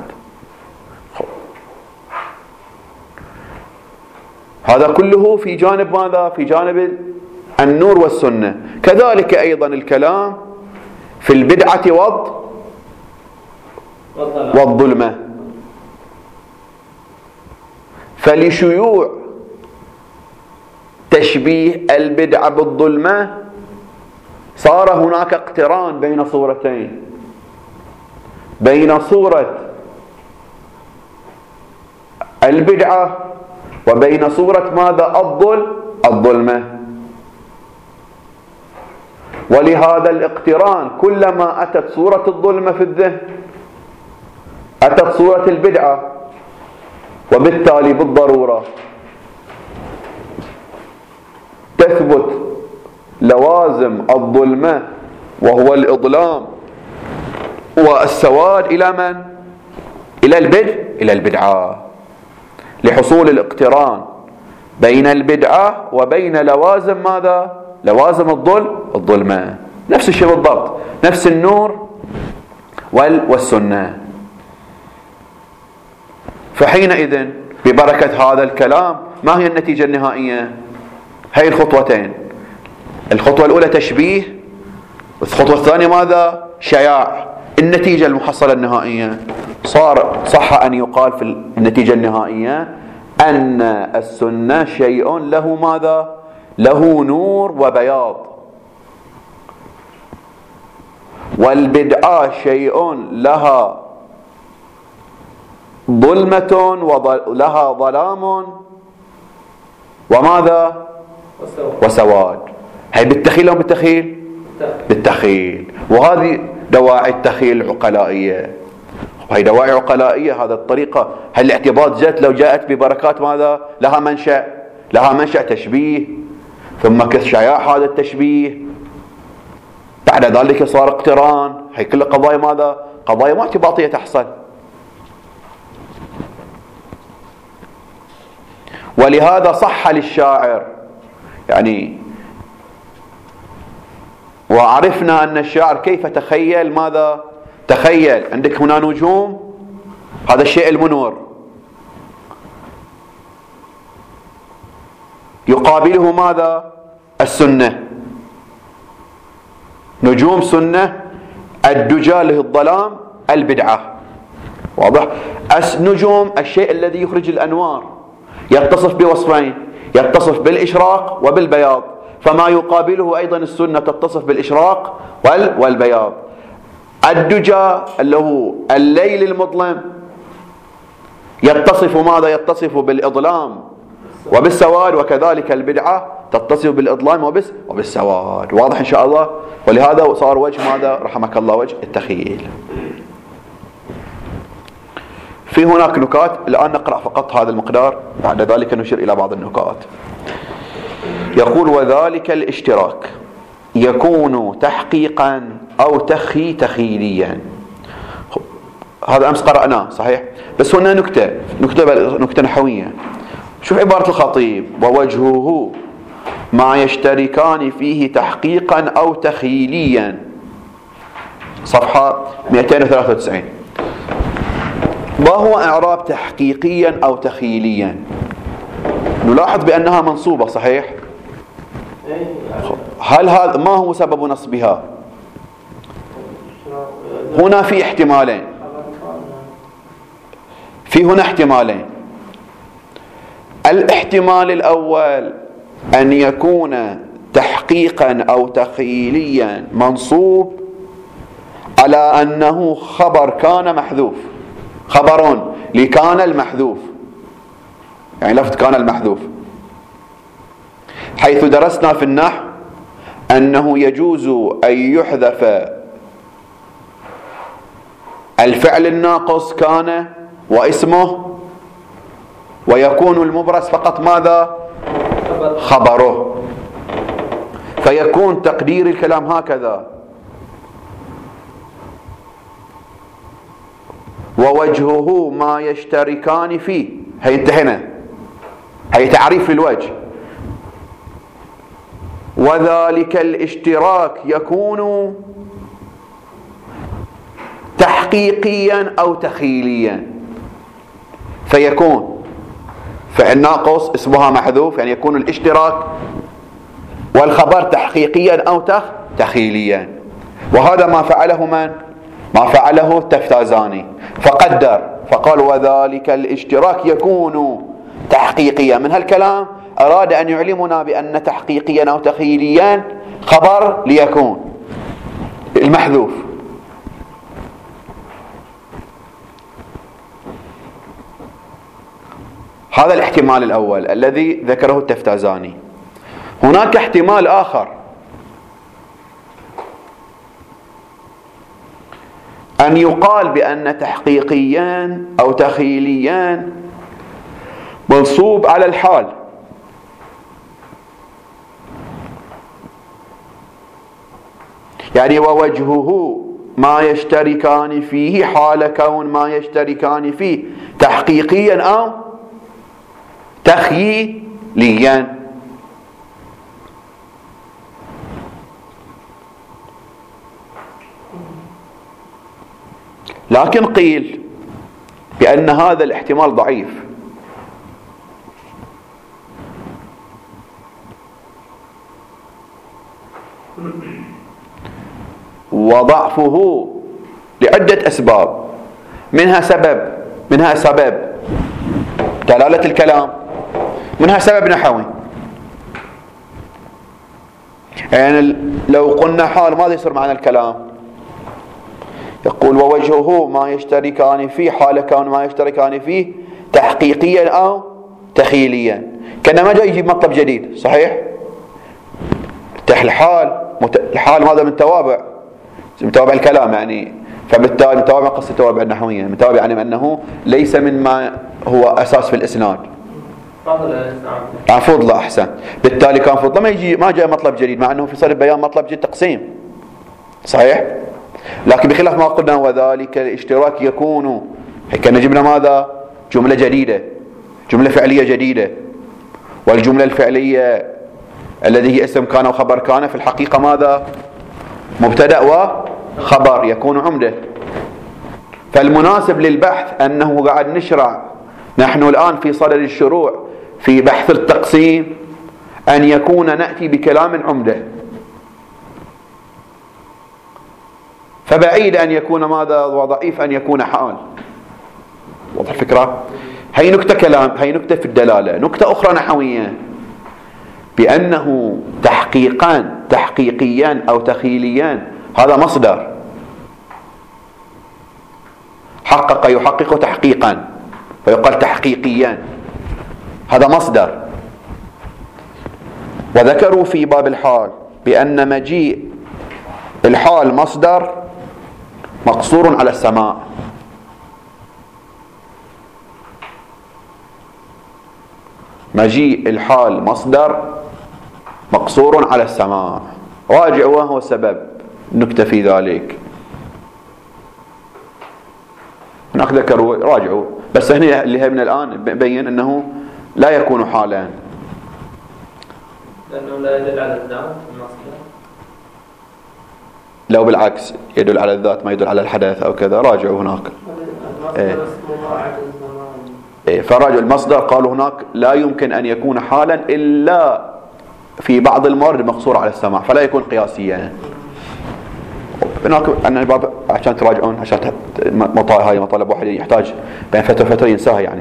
هذا كله في جانب ماذا؟ في جانب النور والسنة. كذلك أيضا الكلام في البدعة والض والظلمة. فلشيوع تشبيه البدعة بالظلمة صار هناك اقتران بين صورتين، بين صورة البدعة وبين صورة ماذا؟ الظلم الظلمة. ولهذا الاقتران كلما أتت صورة الظلمة في الذهن أتت صورة البدعة، وبالتالي بالضرورة تثبت لوازم الظلمة وهو الإظلام والسواد إلى من؟ إلى البدع إلى البدعة، لحصول الاقتران بين البدعة وبين لوازم ماذا؟ لوازم الظلم الظلمة. نفس الشيء بالضبط، نفس النور والسنة. فحينئذ ببركة هذا الكلام ما هي النتيجة النهائية؟ هي الخطوتين، الخطوة الأولى تشبيه، والخطوة الثانية ماذا؟ شياع. النتيجة المحصلة النهائية صار صح أن يقال في النتيجة النهائية أن السنة شيء له ماذا؟ له نور وبياض، والبدعة شيء لها ظلمة ولها ظلام وماذا؟ وسواد. هي بالتخيل أو بالتخيل؟ بالتخيل. وهذه دواعي التخيل العقلائية، وهي دواعي عقلائية. هذا الطريقة، هل الاعتباط جت لو جاءت ببركات ماذا؟ لها منشأ، لها منشأ تشبيه، ثم كشياع هذا التشبيه، بعد ذلك صار اقتران. هي كل قضايا ماذا؟ قضايا ما اعتباطية تحصل. ولهذا صح للشاعر، يعني وعرفنا أن الشاعر كيف تخيل ماذا؟ تخيل عندك هنا نجوم، هذا الشيء المنور، يقابله ماذا؟ السنة، نجوم سنة، الدجى له الظلام البدعة. واضح؟ النجوم الشيء الذي يخرج الأنوار، يتصف بوصفين، يتصف بالإشراق وبالبياض، فما يقابله أيضا السنة تتصف بالإشراق والبياض. الدجى اللي هو الليل المظلم يتصف ماذا؟ يتصف بالإظلام وبالسواد، وكذلك البدعة تتصف بالإظلام وبالسواد. واضح إن شاء الله؟ ولهذا صار وجه ماذا؟ رحمك الله، وجه التخيل. في هناك نكات، الآن نقرأ فقط هذا المقدار، بعد ذلك نشير إلى بعض النكات. يقول: وذلك الاشتراك يكون تحقيقا أو تخي تخيليا. هذا أمس قرأناه صحيح، بس هنا نكتة نكتة نكتة نحوية. شوف عبارة الخطيب: ووجهه ما يشتركان فيه تحقيقا أو تخيليا، صفحة مئتين وثلاثة وتسعين. ما هو إعراب تحقيقيا أو تخيليا؟ نلاحظ بأنها منصوبة صحيح؟ هل هذا ما هو سبب نصبها؟ هنا في احتمالين، في هنا احتمالين. الاحتمال الأول أن يكون تحقيقا أو تخيليا منصوب على أنه خبر كان محذوف، خبر لكان المحذوف، يعني لفظ كان المحذوف، حيث درسنا في النحو أنه يجوز أن يحذف الفعل الناقص كان واسمه، ويكون المبرز فقط ماذا؟ خبره. فيكون تقدير الكلام هكذا: ووجهه ما يشتركان فيه. هي انتهينا، هي تعريف للوجه. وذلك الاشتراك يكون تحقيقيا أو تخيليا. فيكون فعل ناقص اسمها محذوف، يعني يكون الاشتراك والخبر تحقيقيا أو تخيليا. وهذا ما فعله من؟ ما فعله التفتازاني، فقدر فقال وذلك الاشتراك يكون تحقيقيا. من هالكلام أراد أن يعلمنا بأن تحقيقيا أو تخيليا خبر ليكون المحذوف. هذا الاحتمال الأول الذي ذكره التفتازاني. هناك احتمال آخر، أن يقال بأن تحقيقيان أو تخيليان منصوب على الحال، يعني ووجهه ما يشتركان فيه حال كون ما يشتركان فيه تحقيقيا أو تخيليا. لكن قيل بأن هذا الاحتمال ضعيف، وضعفه لعدة أسباب، منها سبب منها سبب دلالة الكلام، منها سبب نحوي. يعني لو قلنا حال ماذا يصير معنى الكلام؟ يقول ووجهه ما يشتركان فيه حال كون ما يشتركان فيه تحقيقيا أو تخيليا، كان ما جاي يجيب مطلب جديد. صحيح؟ الحال الحال هذا من توابع من توابع الكلام، يعني فبالتالي من توابع قصة التوابع النحوية، من توابع يعني أنه ليس من ما هو أساس في الإسناد. فضل أحسن. بالتالي كان فضل ما يجي ما جاء مطلب جديد، مع أنه في صدر البيان مطلب جديد تقسيم. صحيح؟ لكن بخلاف ما قلنا وذلك الاشتراك يكون، كان جبنا ماذا؟ جملة جديدة، جملة فعلية جديدة. والجملة الفعلية الذي هي اسم كان وخبر كان في الحقيقة ماذا؟ مبتدأ وخبر، يكون عمدة. فالمناسب للبحث أنه قاعد نشرع نحن الآن في صدد الشروع في بحث التقسيم أن يكون نأتي بكلام عمدة، فبعيد أن يكون ماذا؟ وضعيف أن يكون حال. واضح الفكرة؟ هي نكتة كلام، هي نكتة في الدلالة. نكتة أخرى نحوية بأنه تحقيقان تحقيقيان أو تخيليان هذا مصدر. حقق يحقق تحقيقا فيقال تحقيقيان، هذا مصدر. وذكروا في باب الحال بأن مجيء الحال مصدر مقصور على السماع. مجيء الحال مصدر مقصور على السماع. راجع وهو السبب نكتة في ذلك. هناك ذكروا راجعوا، بس هنا اللي هي من الآن بين أنه لا يكون حالا، لأنه لا يدل على الذات المصدر. لو بالعكس يدل على الذات ما يدل على الحدث أو كذا، راجعوا هناك. إيه. إيه. فراجعوا المصدر قالوا هناك لا يمكن أن يكون حالا إلا في بعض الموارد مقصورة على السماع، فلا يكون قياسيا. هناك أن الباب عشان تراجعون، عشان مطالب هاي مطالب واحد يحتاج بين فترة وفترة ينساها يعني.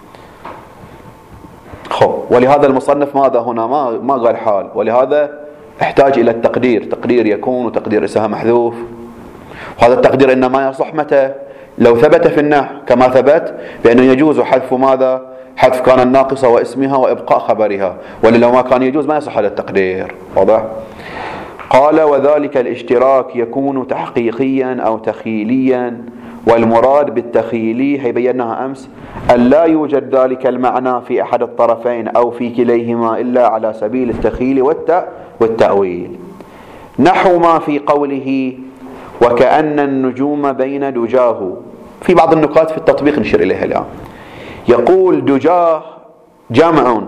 خب، ولهذا المصنف ماذا هنا ما ما قال حال، ولهذا احتاج إلى التقدير. تقدير يكون وتقدير اسمها محذوف، وهذا التقدير إنما يصح متى؟ لو ثبت في النحو كما ثبت بأنه يجوز حذف ماذا؟ حذف كان الناقصة واسمها وإبقاء خبرها، ولو ما كان يجوز ما يصح هذا التقدير. واضح؟ قال وذلك الاشتراك يكون تحقيقيا أو تخيليا، والمراد بالتخيلي هي بيناها أمس أن لا يوجد ذلك المعنى في أحد الطرفين أو في كليهما إلا على سبيل التخيل والتأويل، نحو ما في قوله وكأن النجوم بين دجاه. في بعض النقاط في التطبيق نشير إليها الآن. يقول دجاه جمع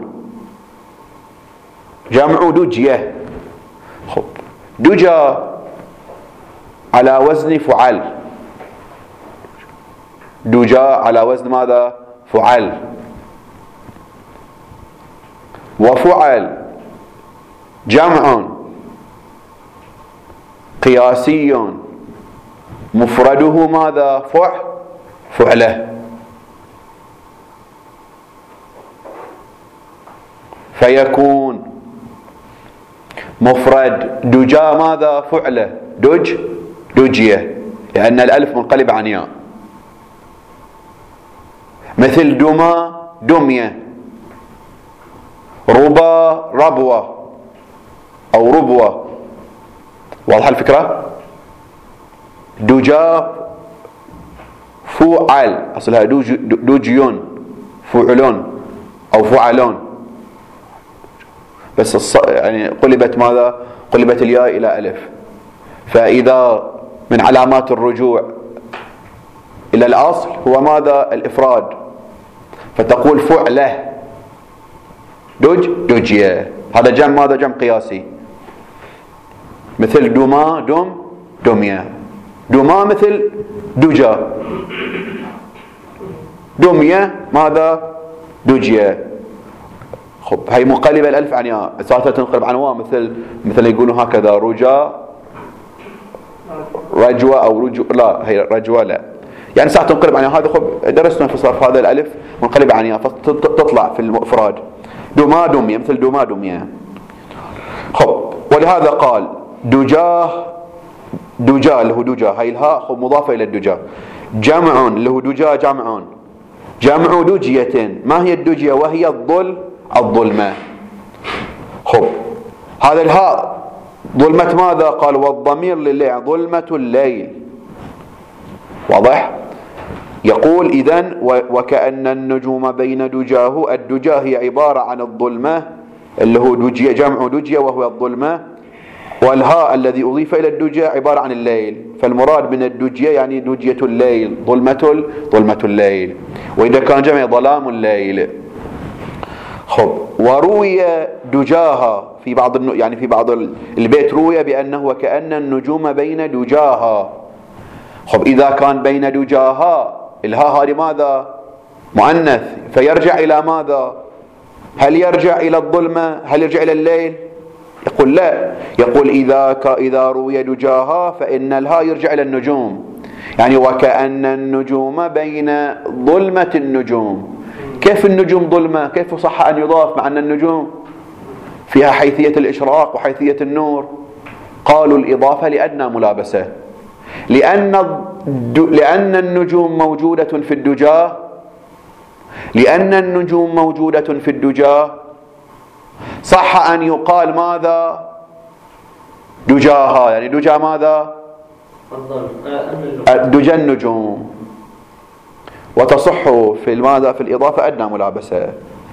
جمع دجية. خب، دجى على وزن فعل، دجى على وزن ماذا؟ فعل. وفعل جمع قياسي مفرده ماذا؟ فع فعله. فيكون مفرد دجا ماذا؟ فعله. دج دجية، لأن الألف منقلب عن ياء. مثل دما دمية، ربا ربوة أو ربوة. واضحة الفكرة؟ دجا فعل، أصلها دوج دوجيون، فعلون أو فعلون، بس الص... يعني قلبت ماذا؟ قلبت الياء إلى ألف. فإذا من علامات الرجوع إلى الأصل هو ماذا؟ الإفراد، فتقول فعله دج دجية. هذا جمع ماذا؟ جمع قياسي. مثل دما دم دمية. دما مثل دجا، دمية ماذا؟ دجية. خب هي مقلبة الألف عن ياء، ساعتها تنقلب عن واو، مثل مثل يقولون هكذا رجا رجوة أو رجو، لا هي رجوة لا، يعني ساعة تنقلب عن ياء. هذا خب درسنا في صرف، هذا الألف منقلب عن ياء فتطلع في المفرد دما دمية، مثل دما دمية. خب ولهذا قال دجاه دجا اللي هو دجا، هاي الهاء خب مضافة إلى الدجا. جمع اللي هو دجا جمع، جمع دجية. ما هي الدجية؟ وهي الظل الظلمة. خب هذا الهاء ظلمة ماذا؟ قال والضمير لليل، ظلمة الليل. واضح؟ يقول إذن وكأن النجوم بين دجاه. الدجا هي عبارة عن الظلمة اللي هو دجية، جمع دجية وهو الظلمة، والهاء الذي أضيف إلى الدجا عبارة عن الليل. فالمراد من الدجية يعني دجية الليل، ظلمة ظلمة الليل، وإذا كان جمع ظلام الليل. خب وروي دجاها في بعض النو... يعني في بعض البيت روي بأنه وكأن النجوم بين دجاها. خب إذا كان بين دجاها الهاء هذه ماذا؟ مؤنث، فيرجع إلى ماذا؟ هل يرجع إلى الظلمة؟ هل يرجع إلى الليل؟ يقول لا، يقول إذا ك... إذا روي دجاها فإن الهاء يرجع إلى النجوم، يعني وكأن النجوم بين ظلمة النجوم. كيف النجوم ظلمة؟ كيف صح أن يضاف مع أن النجوم فيها حيثية الإشراق وحيثية النور؟ قالوا الإضافة لأدنى ملابسة، لأن لأن النجوم موجودة في الدجا، لأن النجوم موجودة في الدجا صح أن يقال ماذا؟ دجاها، يعني دجا ماذا؟ دجا النجوم، وتصح في الماذا؟ في الإضافة أدنى ملابسة.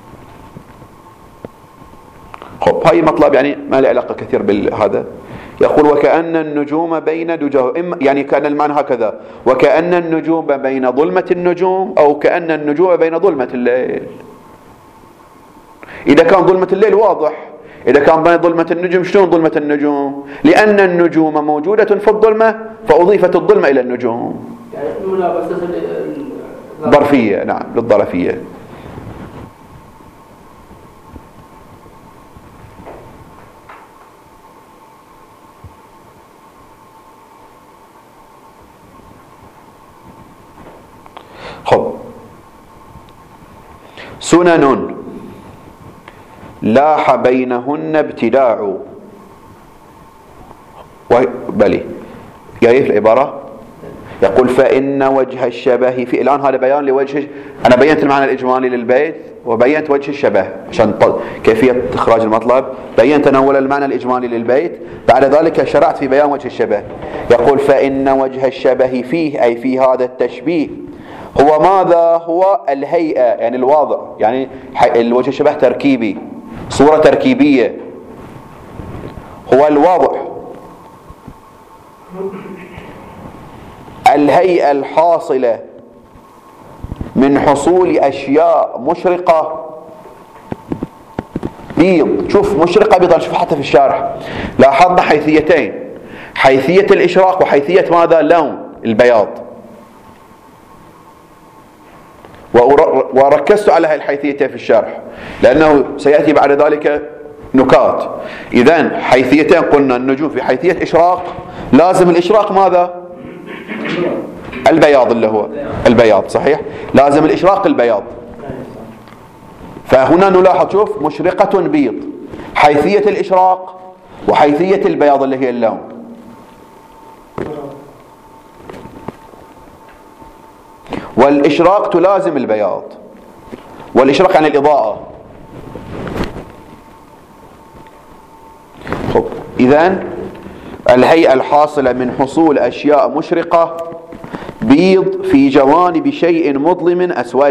خب هاي مطلب يعني ما له علاقة كثير بالهذا. يقول وكأن النجوم بين دجاه، يعني كأن المعنى هكذا، وكأن النجوم بين ظلمة النجوم، أو كأن النجوم بين ظلمة الليل. إذا كان ظلمة الليل واضح، إذا كان بين ظلمة النجوم شلون ظلمة النجوم؟ لأن النجوم موجودة في الظلمة فأضيفت الظلمة إلى النجوم. يعني الملابسة ظرفية، نعم للظرفية. خب سنن لاح بينهن ابتداع، بلي جاي في العبارة يقول فإن وجه الشبه في، الآن هذا بيان لوجه، أنا بينت المعنى الإجمالي للبيت وبينت وجه الشبه عشان كيفية إخراج المطلب، بينت أنا أولا المعنى الإجمالي للبيت، بعد ذلك شرعت في بيان وجه الشبه. يقول فإن وجه الشبه فيه، أي في هذا التشبيه، هو ماذا؟ هو الهيئة، يعني الواضع، يعني الوجه الشبه تركيبي، صورة تركيبية، هو الواضح، الهيئة الحاصلة من حصول أشياء مشرقة بيض. شوف مشرقة بيضا، شوف حتى في الشارح لاحظنا حيثيتين، حيثية الإشراق وحيثية ماذا؟ لون البياض، وركزت على هذه الحيثيتين في الشرح لأنه سيأتي بعد ذلك نكات. إذن حيثيتين قلنا النجوم في حيثية إشراق لازم الإشراق ماذا؟ البياض، اللي هو البياض، صحيح؟ لازم الإشراق البياض. فهنا نلاحظ، شوف، مشرقة بيض، حيثية الإشراق وحيثية البياض اللي هي اللون. والإشراق تلازم البياض، والإشراق عن الإضاءة. خب، إذن الهيئة الحاصلة من حصول أشياء مشرقة بيض في جوانب شيء مظلم أسود.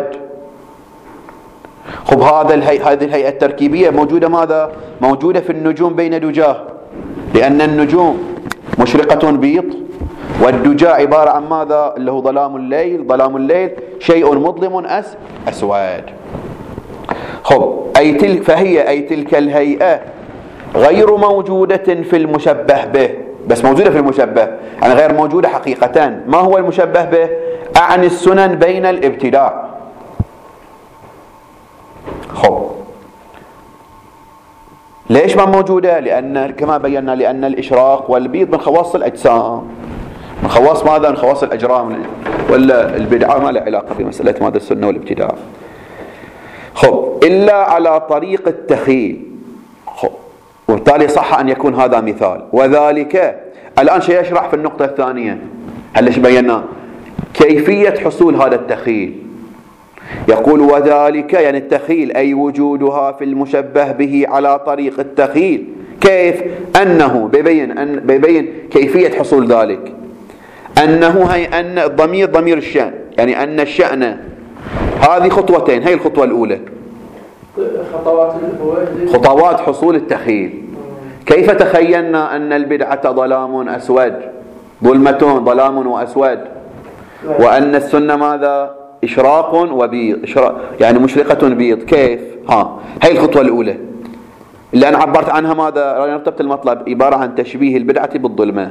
خب، هذا الهيئة هذه الهيئة التركيبية موجودة ماذا؟ موجودة في النجوم بين دجاه، لأن النجوم مشرقة بيض، والدجاة عبارة عن ماذا؟ اللي هو ظلام الليل. ظلام الليل شيء مظلم أس أسود. خب، أي تلك فهي أي تلك الهيئة غير موجودة في المشبه به، بس موجودة في المشبه، يعني غير موجودة حقيقة. ما هو المشبه به؟ أعني السنن بين الابتداع. خب، ليش ما موجودة؟ لأن كما بينا لأن الإشراق والبيض من خواص الأجسام، من خواص ماذا؟ من خواص الأجرام، ولا البدعة ما له علاقة في مسألة ماذا السنة والابتداع. خب، إلا على طريق التخيل. خب، وبالتالي صح أن يكون هذا مثال. وذلك الآن شيء يشرح في النقطة الثانية، هل ايش بينا؟ كيفية حصول هذا التخيل. يقول وذلك يعني التخيل، أي وجودها في المشبه به على طريق التخيل. كيف؟ أنه بيبين أن بيبين كيفية حصول ذلك، أنه هي أن الضمير ضمير الشأن، يعني أن الشأن هذه خطوتين. هي الخطوة الأولى خطوات خطوات حصول التخيل. كيف تخيلنا أن البدعة ظلام أسود، ظلمة ظلام وأسود، وأن السنة ماذا؟ إشراق وبيض، إشراق يعني مشرقة بيض. كيف؟ ها، هي الخطوة الأولى اللي أنا عبرت عنها. ماذا؟ رتبت المطلب، عبارة عن تشبيه البدعة بالظلمة.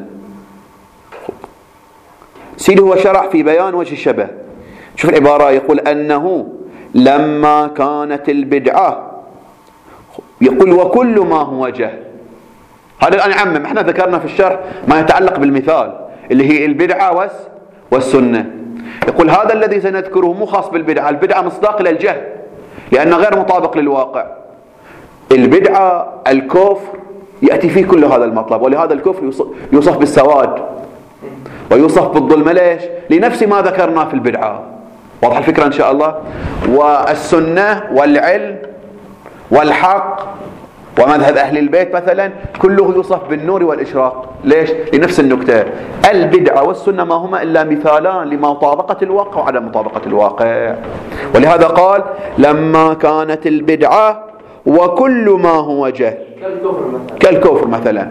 سيدي هو شرح في بيان وجه الشبه. شوف العبارة، يقول أنه لما كانت البدعة، يقول وكل ما هو جهل. هذا الآن عمم، احنا ذكرنا في الشرح ما يتعلق بالمثال اللي هي البدعة والسنة. يقول هذا الذي سنذكره مو خاص بالبدعة، البدعة مصداق للجهل لأنه غير مطابق للواقع. البدعة الكفر يأتي فيه كل هذا المطلب، ولهذا الكفر يوصف بالسواد ويوصف بالظلمة. ليش؟ لنفس ما ذكرنا في البدعة. واضح الفكرة إن شاء الله. والسنة والعلم والحق ومذهب أهل البيت مثلا كله يوصف بالنور والإشراق. ليش؟ لنفس النكتة. البدعة والسنة ما هما إلا مثالان لمطابقة الواقع وعدم مطابقة الواقع. ولهذا قال لما كانت البدعة وكل ما هو جهل كالكفر مثلا, كالكفر مثلا.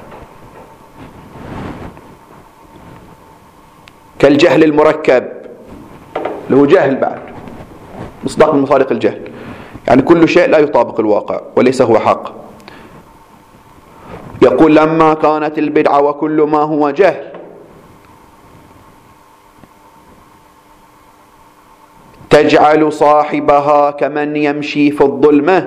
كالجهل المركب اللي هو جهل بعد، مصداق من مصادق الجهل، يعني كل شيء لا يطابق الواقع وليس هو حق. يقول لما كانت البدعة وكل ما هو جهل تجعل صاحبها كمن يمشي في الظلمة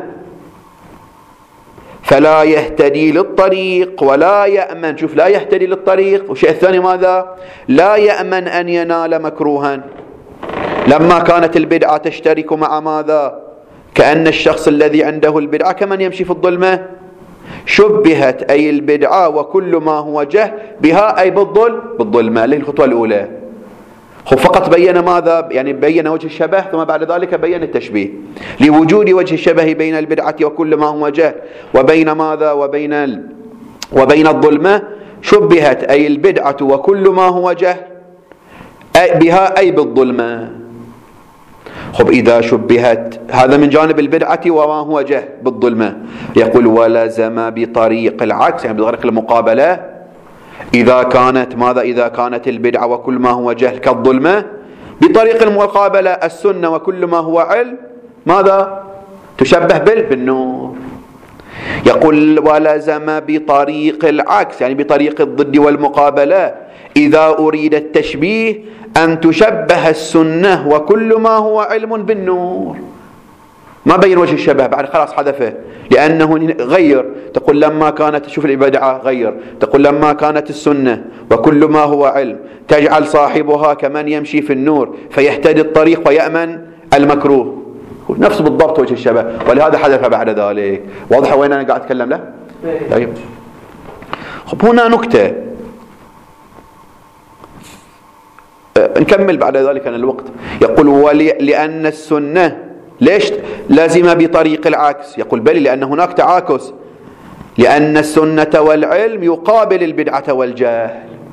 فلا يهتدي للطريق ولا يأمن. شوف، لا يهتدي للطريق، والشيء الثاني ماذا؟ لا يأمن أن ينال مكروها. لما كانت البدعة تشترك مع ماذا؟ كأن الشخص الذي عنده البدعة كمن يمشي في الظلمة. شبهت أي البدعة وكل ما هو جهل بها أي بالظلم بالظلمة. اللي هي الخطوة الأولى. خب، فقط بين ماذا؟ يعني بين وجه الشبه، ثم بعد ذلك بين التشبيه. لوجود وجه الشبه بين البدعة وكل ما هو جهل وبين ماذا؟ وبين ال... وبين الظلمة. شبهت أي البدعة وكل ما هو جهل أي بها أي بالظلمة. خب، إذا شبهت هذا من جانب البدعة وما هو جهل بالظلمة. يقول ولزم بطريق العكس، يعني بطريق المقابلة. إذا كانت ماذا؟ إذا كانت البدعة وكل ما هو جهل كالظلمة، بطريق المقابلة السنة وكل ما هو علم ماذا؟ تشبه بالنور. يقول ولزم بطريق العكس، يعني بطريق الضد والمقابلة. إذا أريد التشبيه أن تشبه السنة وكل ما هو علم بالنور. ما بين وجه الشبه بعد خلاص حذفه، لأنه غير. تقول لما كانت، شوف البدعة غير، تقول لما كانت السنة وكل ما هو علم تجعل صاحبها كمن يمشي في النور فيهتدي الطريق ويأمن المكروه، نفس بالضبط وجه الشبه، ولهذا حذف بعد ذلك. واضح وين أنا قاعد أتكلم له؟ طيب خب هنا نكتة نكمل بعد ذلك عن الوقت. يقول ولأن السنة ليش لازم بطريق العكس؟ يقول بل لأن هناك تعاكس، لأن السنة والعلم يقابل البدعة والجهل،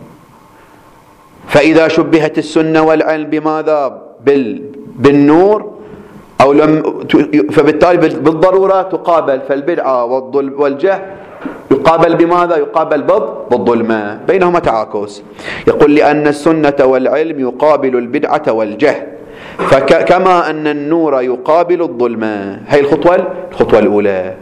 فإذا شبهت السنة والعلم بماذا؟ بال بالنور أو لم، فبالتالي بالضرورة تقابل، فالبدعة والجهل يقابل بماذا؟ يقابل بالظلمة، بينهما تعاكس. يقول لأن السنة والعلم يقابل البدعة والجهل، فكما أن النور يقابل الظلمة. هي الخطوة الخطوة الأولى.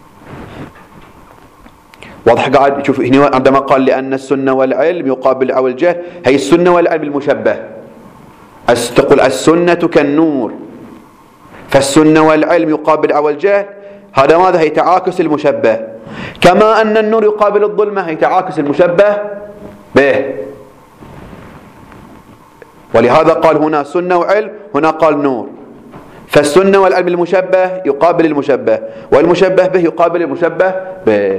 واضح قاعد شوف هنا عندما قال لأن السنة والعلم يقابل البدعة والجهل، هي السنة والعلم المشبه. تقول السنة كالنور، فالسنة والعلم يقابل البدعة والجهل، هذا ماذا؟ هي تعاكس المشبه. كما أن النور يقابل الظلمة، هي تعاكس المشبه به. ولهذا قال هنا سنة وعلم، هنا قال نور، فالسنة والعلم المشبه يقابل المشبه، والمشبه به يقابل المشبه به.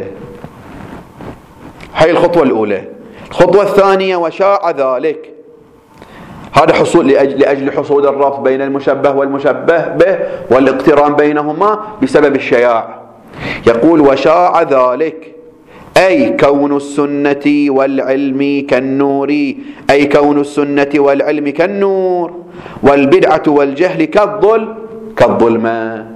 هي الخطوة الأولى. الخطوة الثانية وشاع ذلك، هذا حصول لأجل, لأجل حصول الربط بين المشبه والمشبه به والاقتران بينهما بسبب الشياع. يقول وشاع ذلك أي كون السنة والعلم كالنور، أي كون السنة والعلم كالنور، والبدعة والجهل كالظل كالظلمة.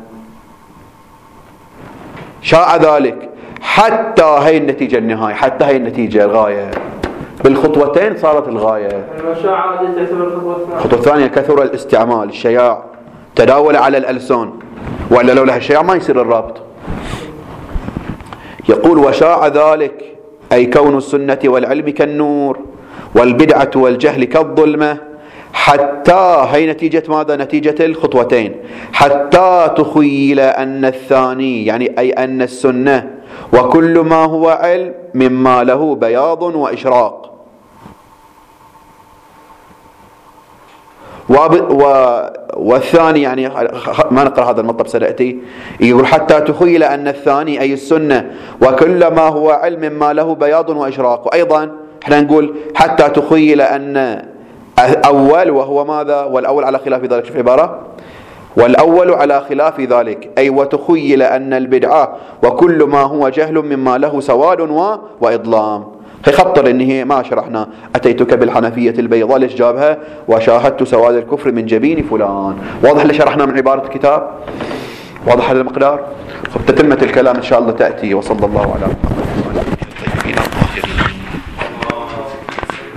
شاع ذلك حتى هي النتيجة النهاية، حتى هي النتيجة الغاية. بالخطوتين صارت الغاية. الخطوة الثانية كثر الاستعمال، الشياع تداول على الألسن، وإلا لولا الشياع ما يصير الربط. يقول وشاع ذلك أي كون السنة والعلم كالنور والبدعة والجهل كالظلمة، حتى هي نتيجة ماذا؟ نتيجة الخطوتين. حتى تخيل أن الثاني يعني أي أن السنة وكل ما هو علم مما له بياض وإشراق. والثاني يعني ما نقرأ هذا المطلب سنأتي. يقول حتى تخيل أن الثاني أي السنة وكل ما هو علم مما له بياض وإشراق. وأيضا احنا نقول حتى تخيل أن أول وهو ماذا؟ والأول على خلاف ذلك. شوف عبارة والأول على خلاف ذلك أي وتخيل أن البدعة وكل ما هو جهل مما له سواد وإظلام. خطر إنه ما شرحنا أتيتك بالحنفية البيضاء ليش جابها وشاهدت سواد الكفر من جبين فلان. واضح اللي شرحنا من عبارة الكتاب؟ واضح هذا المقدار؟ خب تتمة الكلام إن شاء الله تأتي. وصلى الله على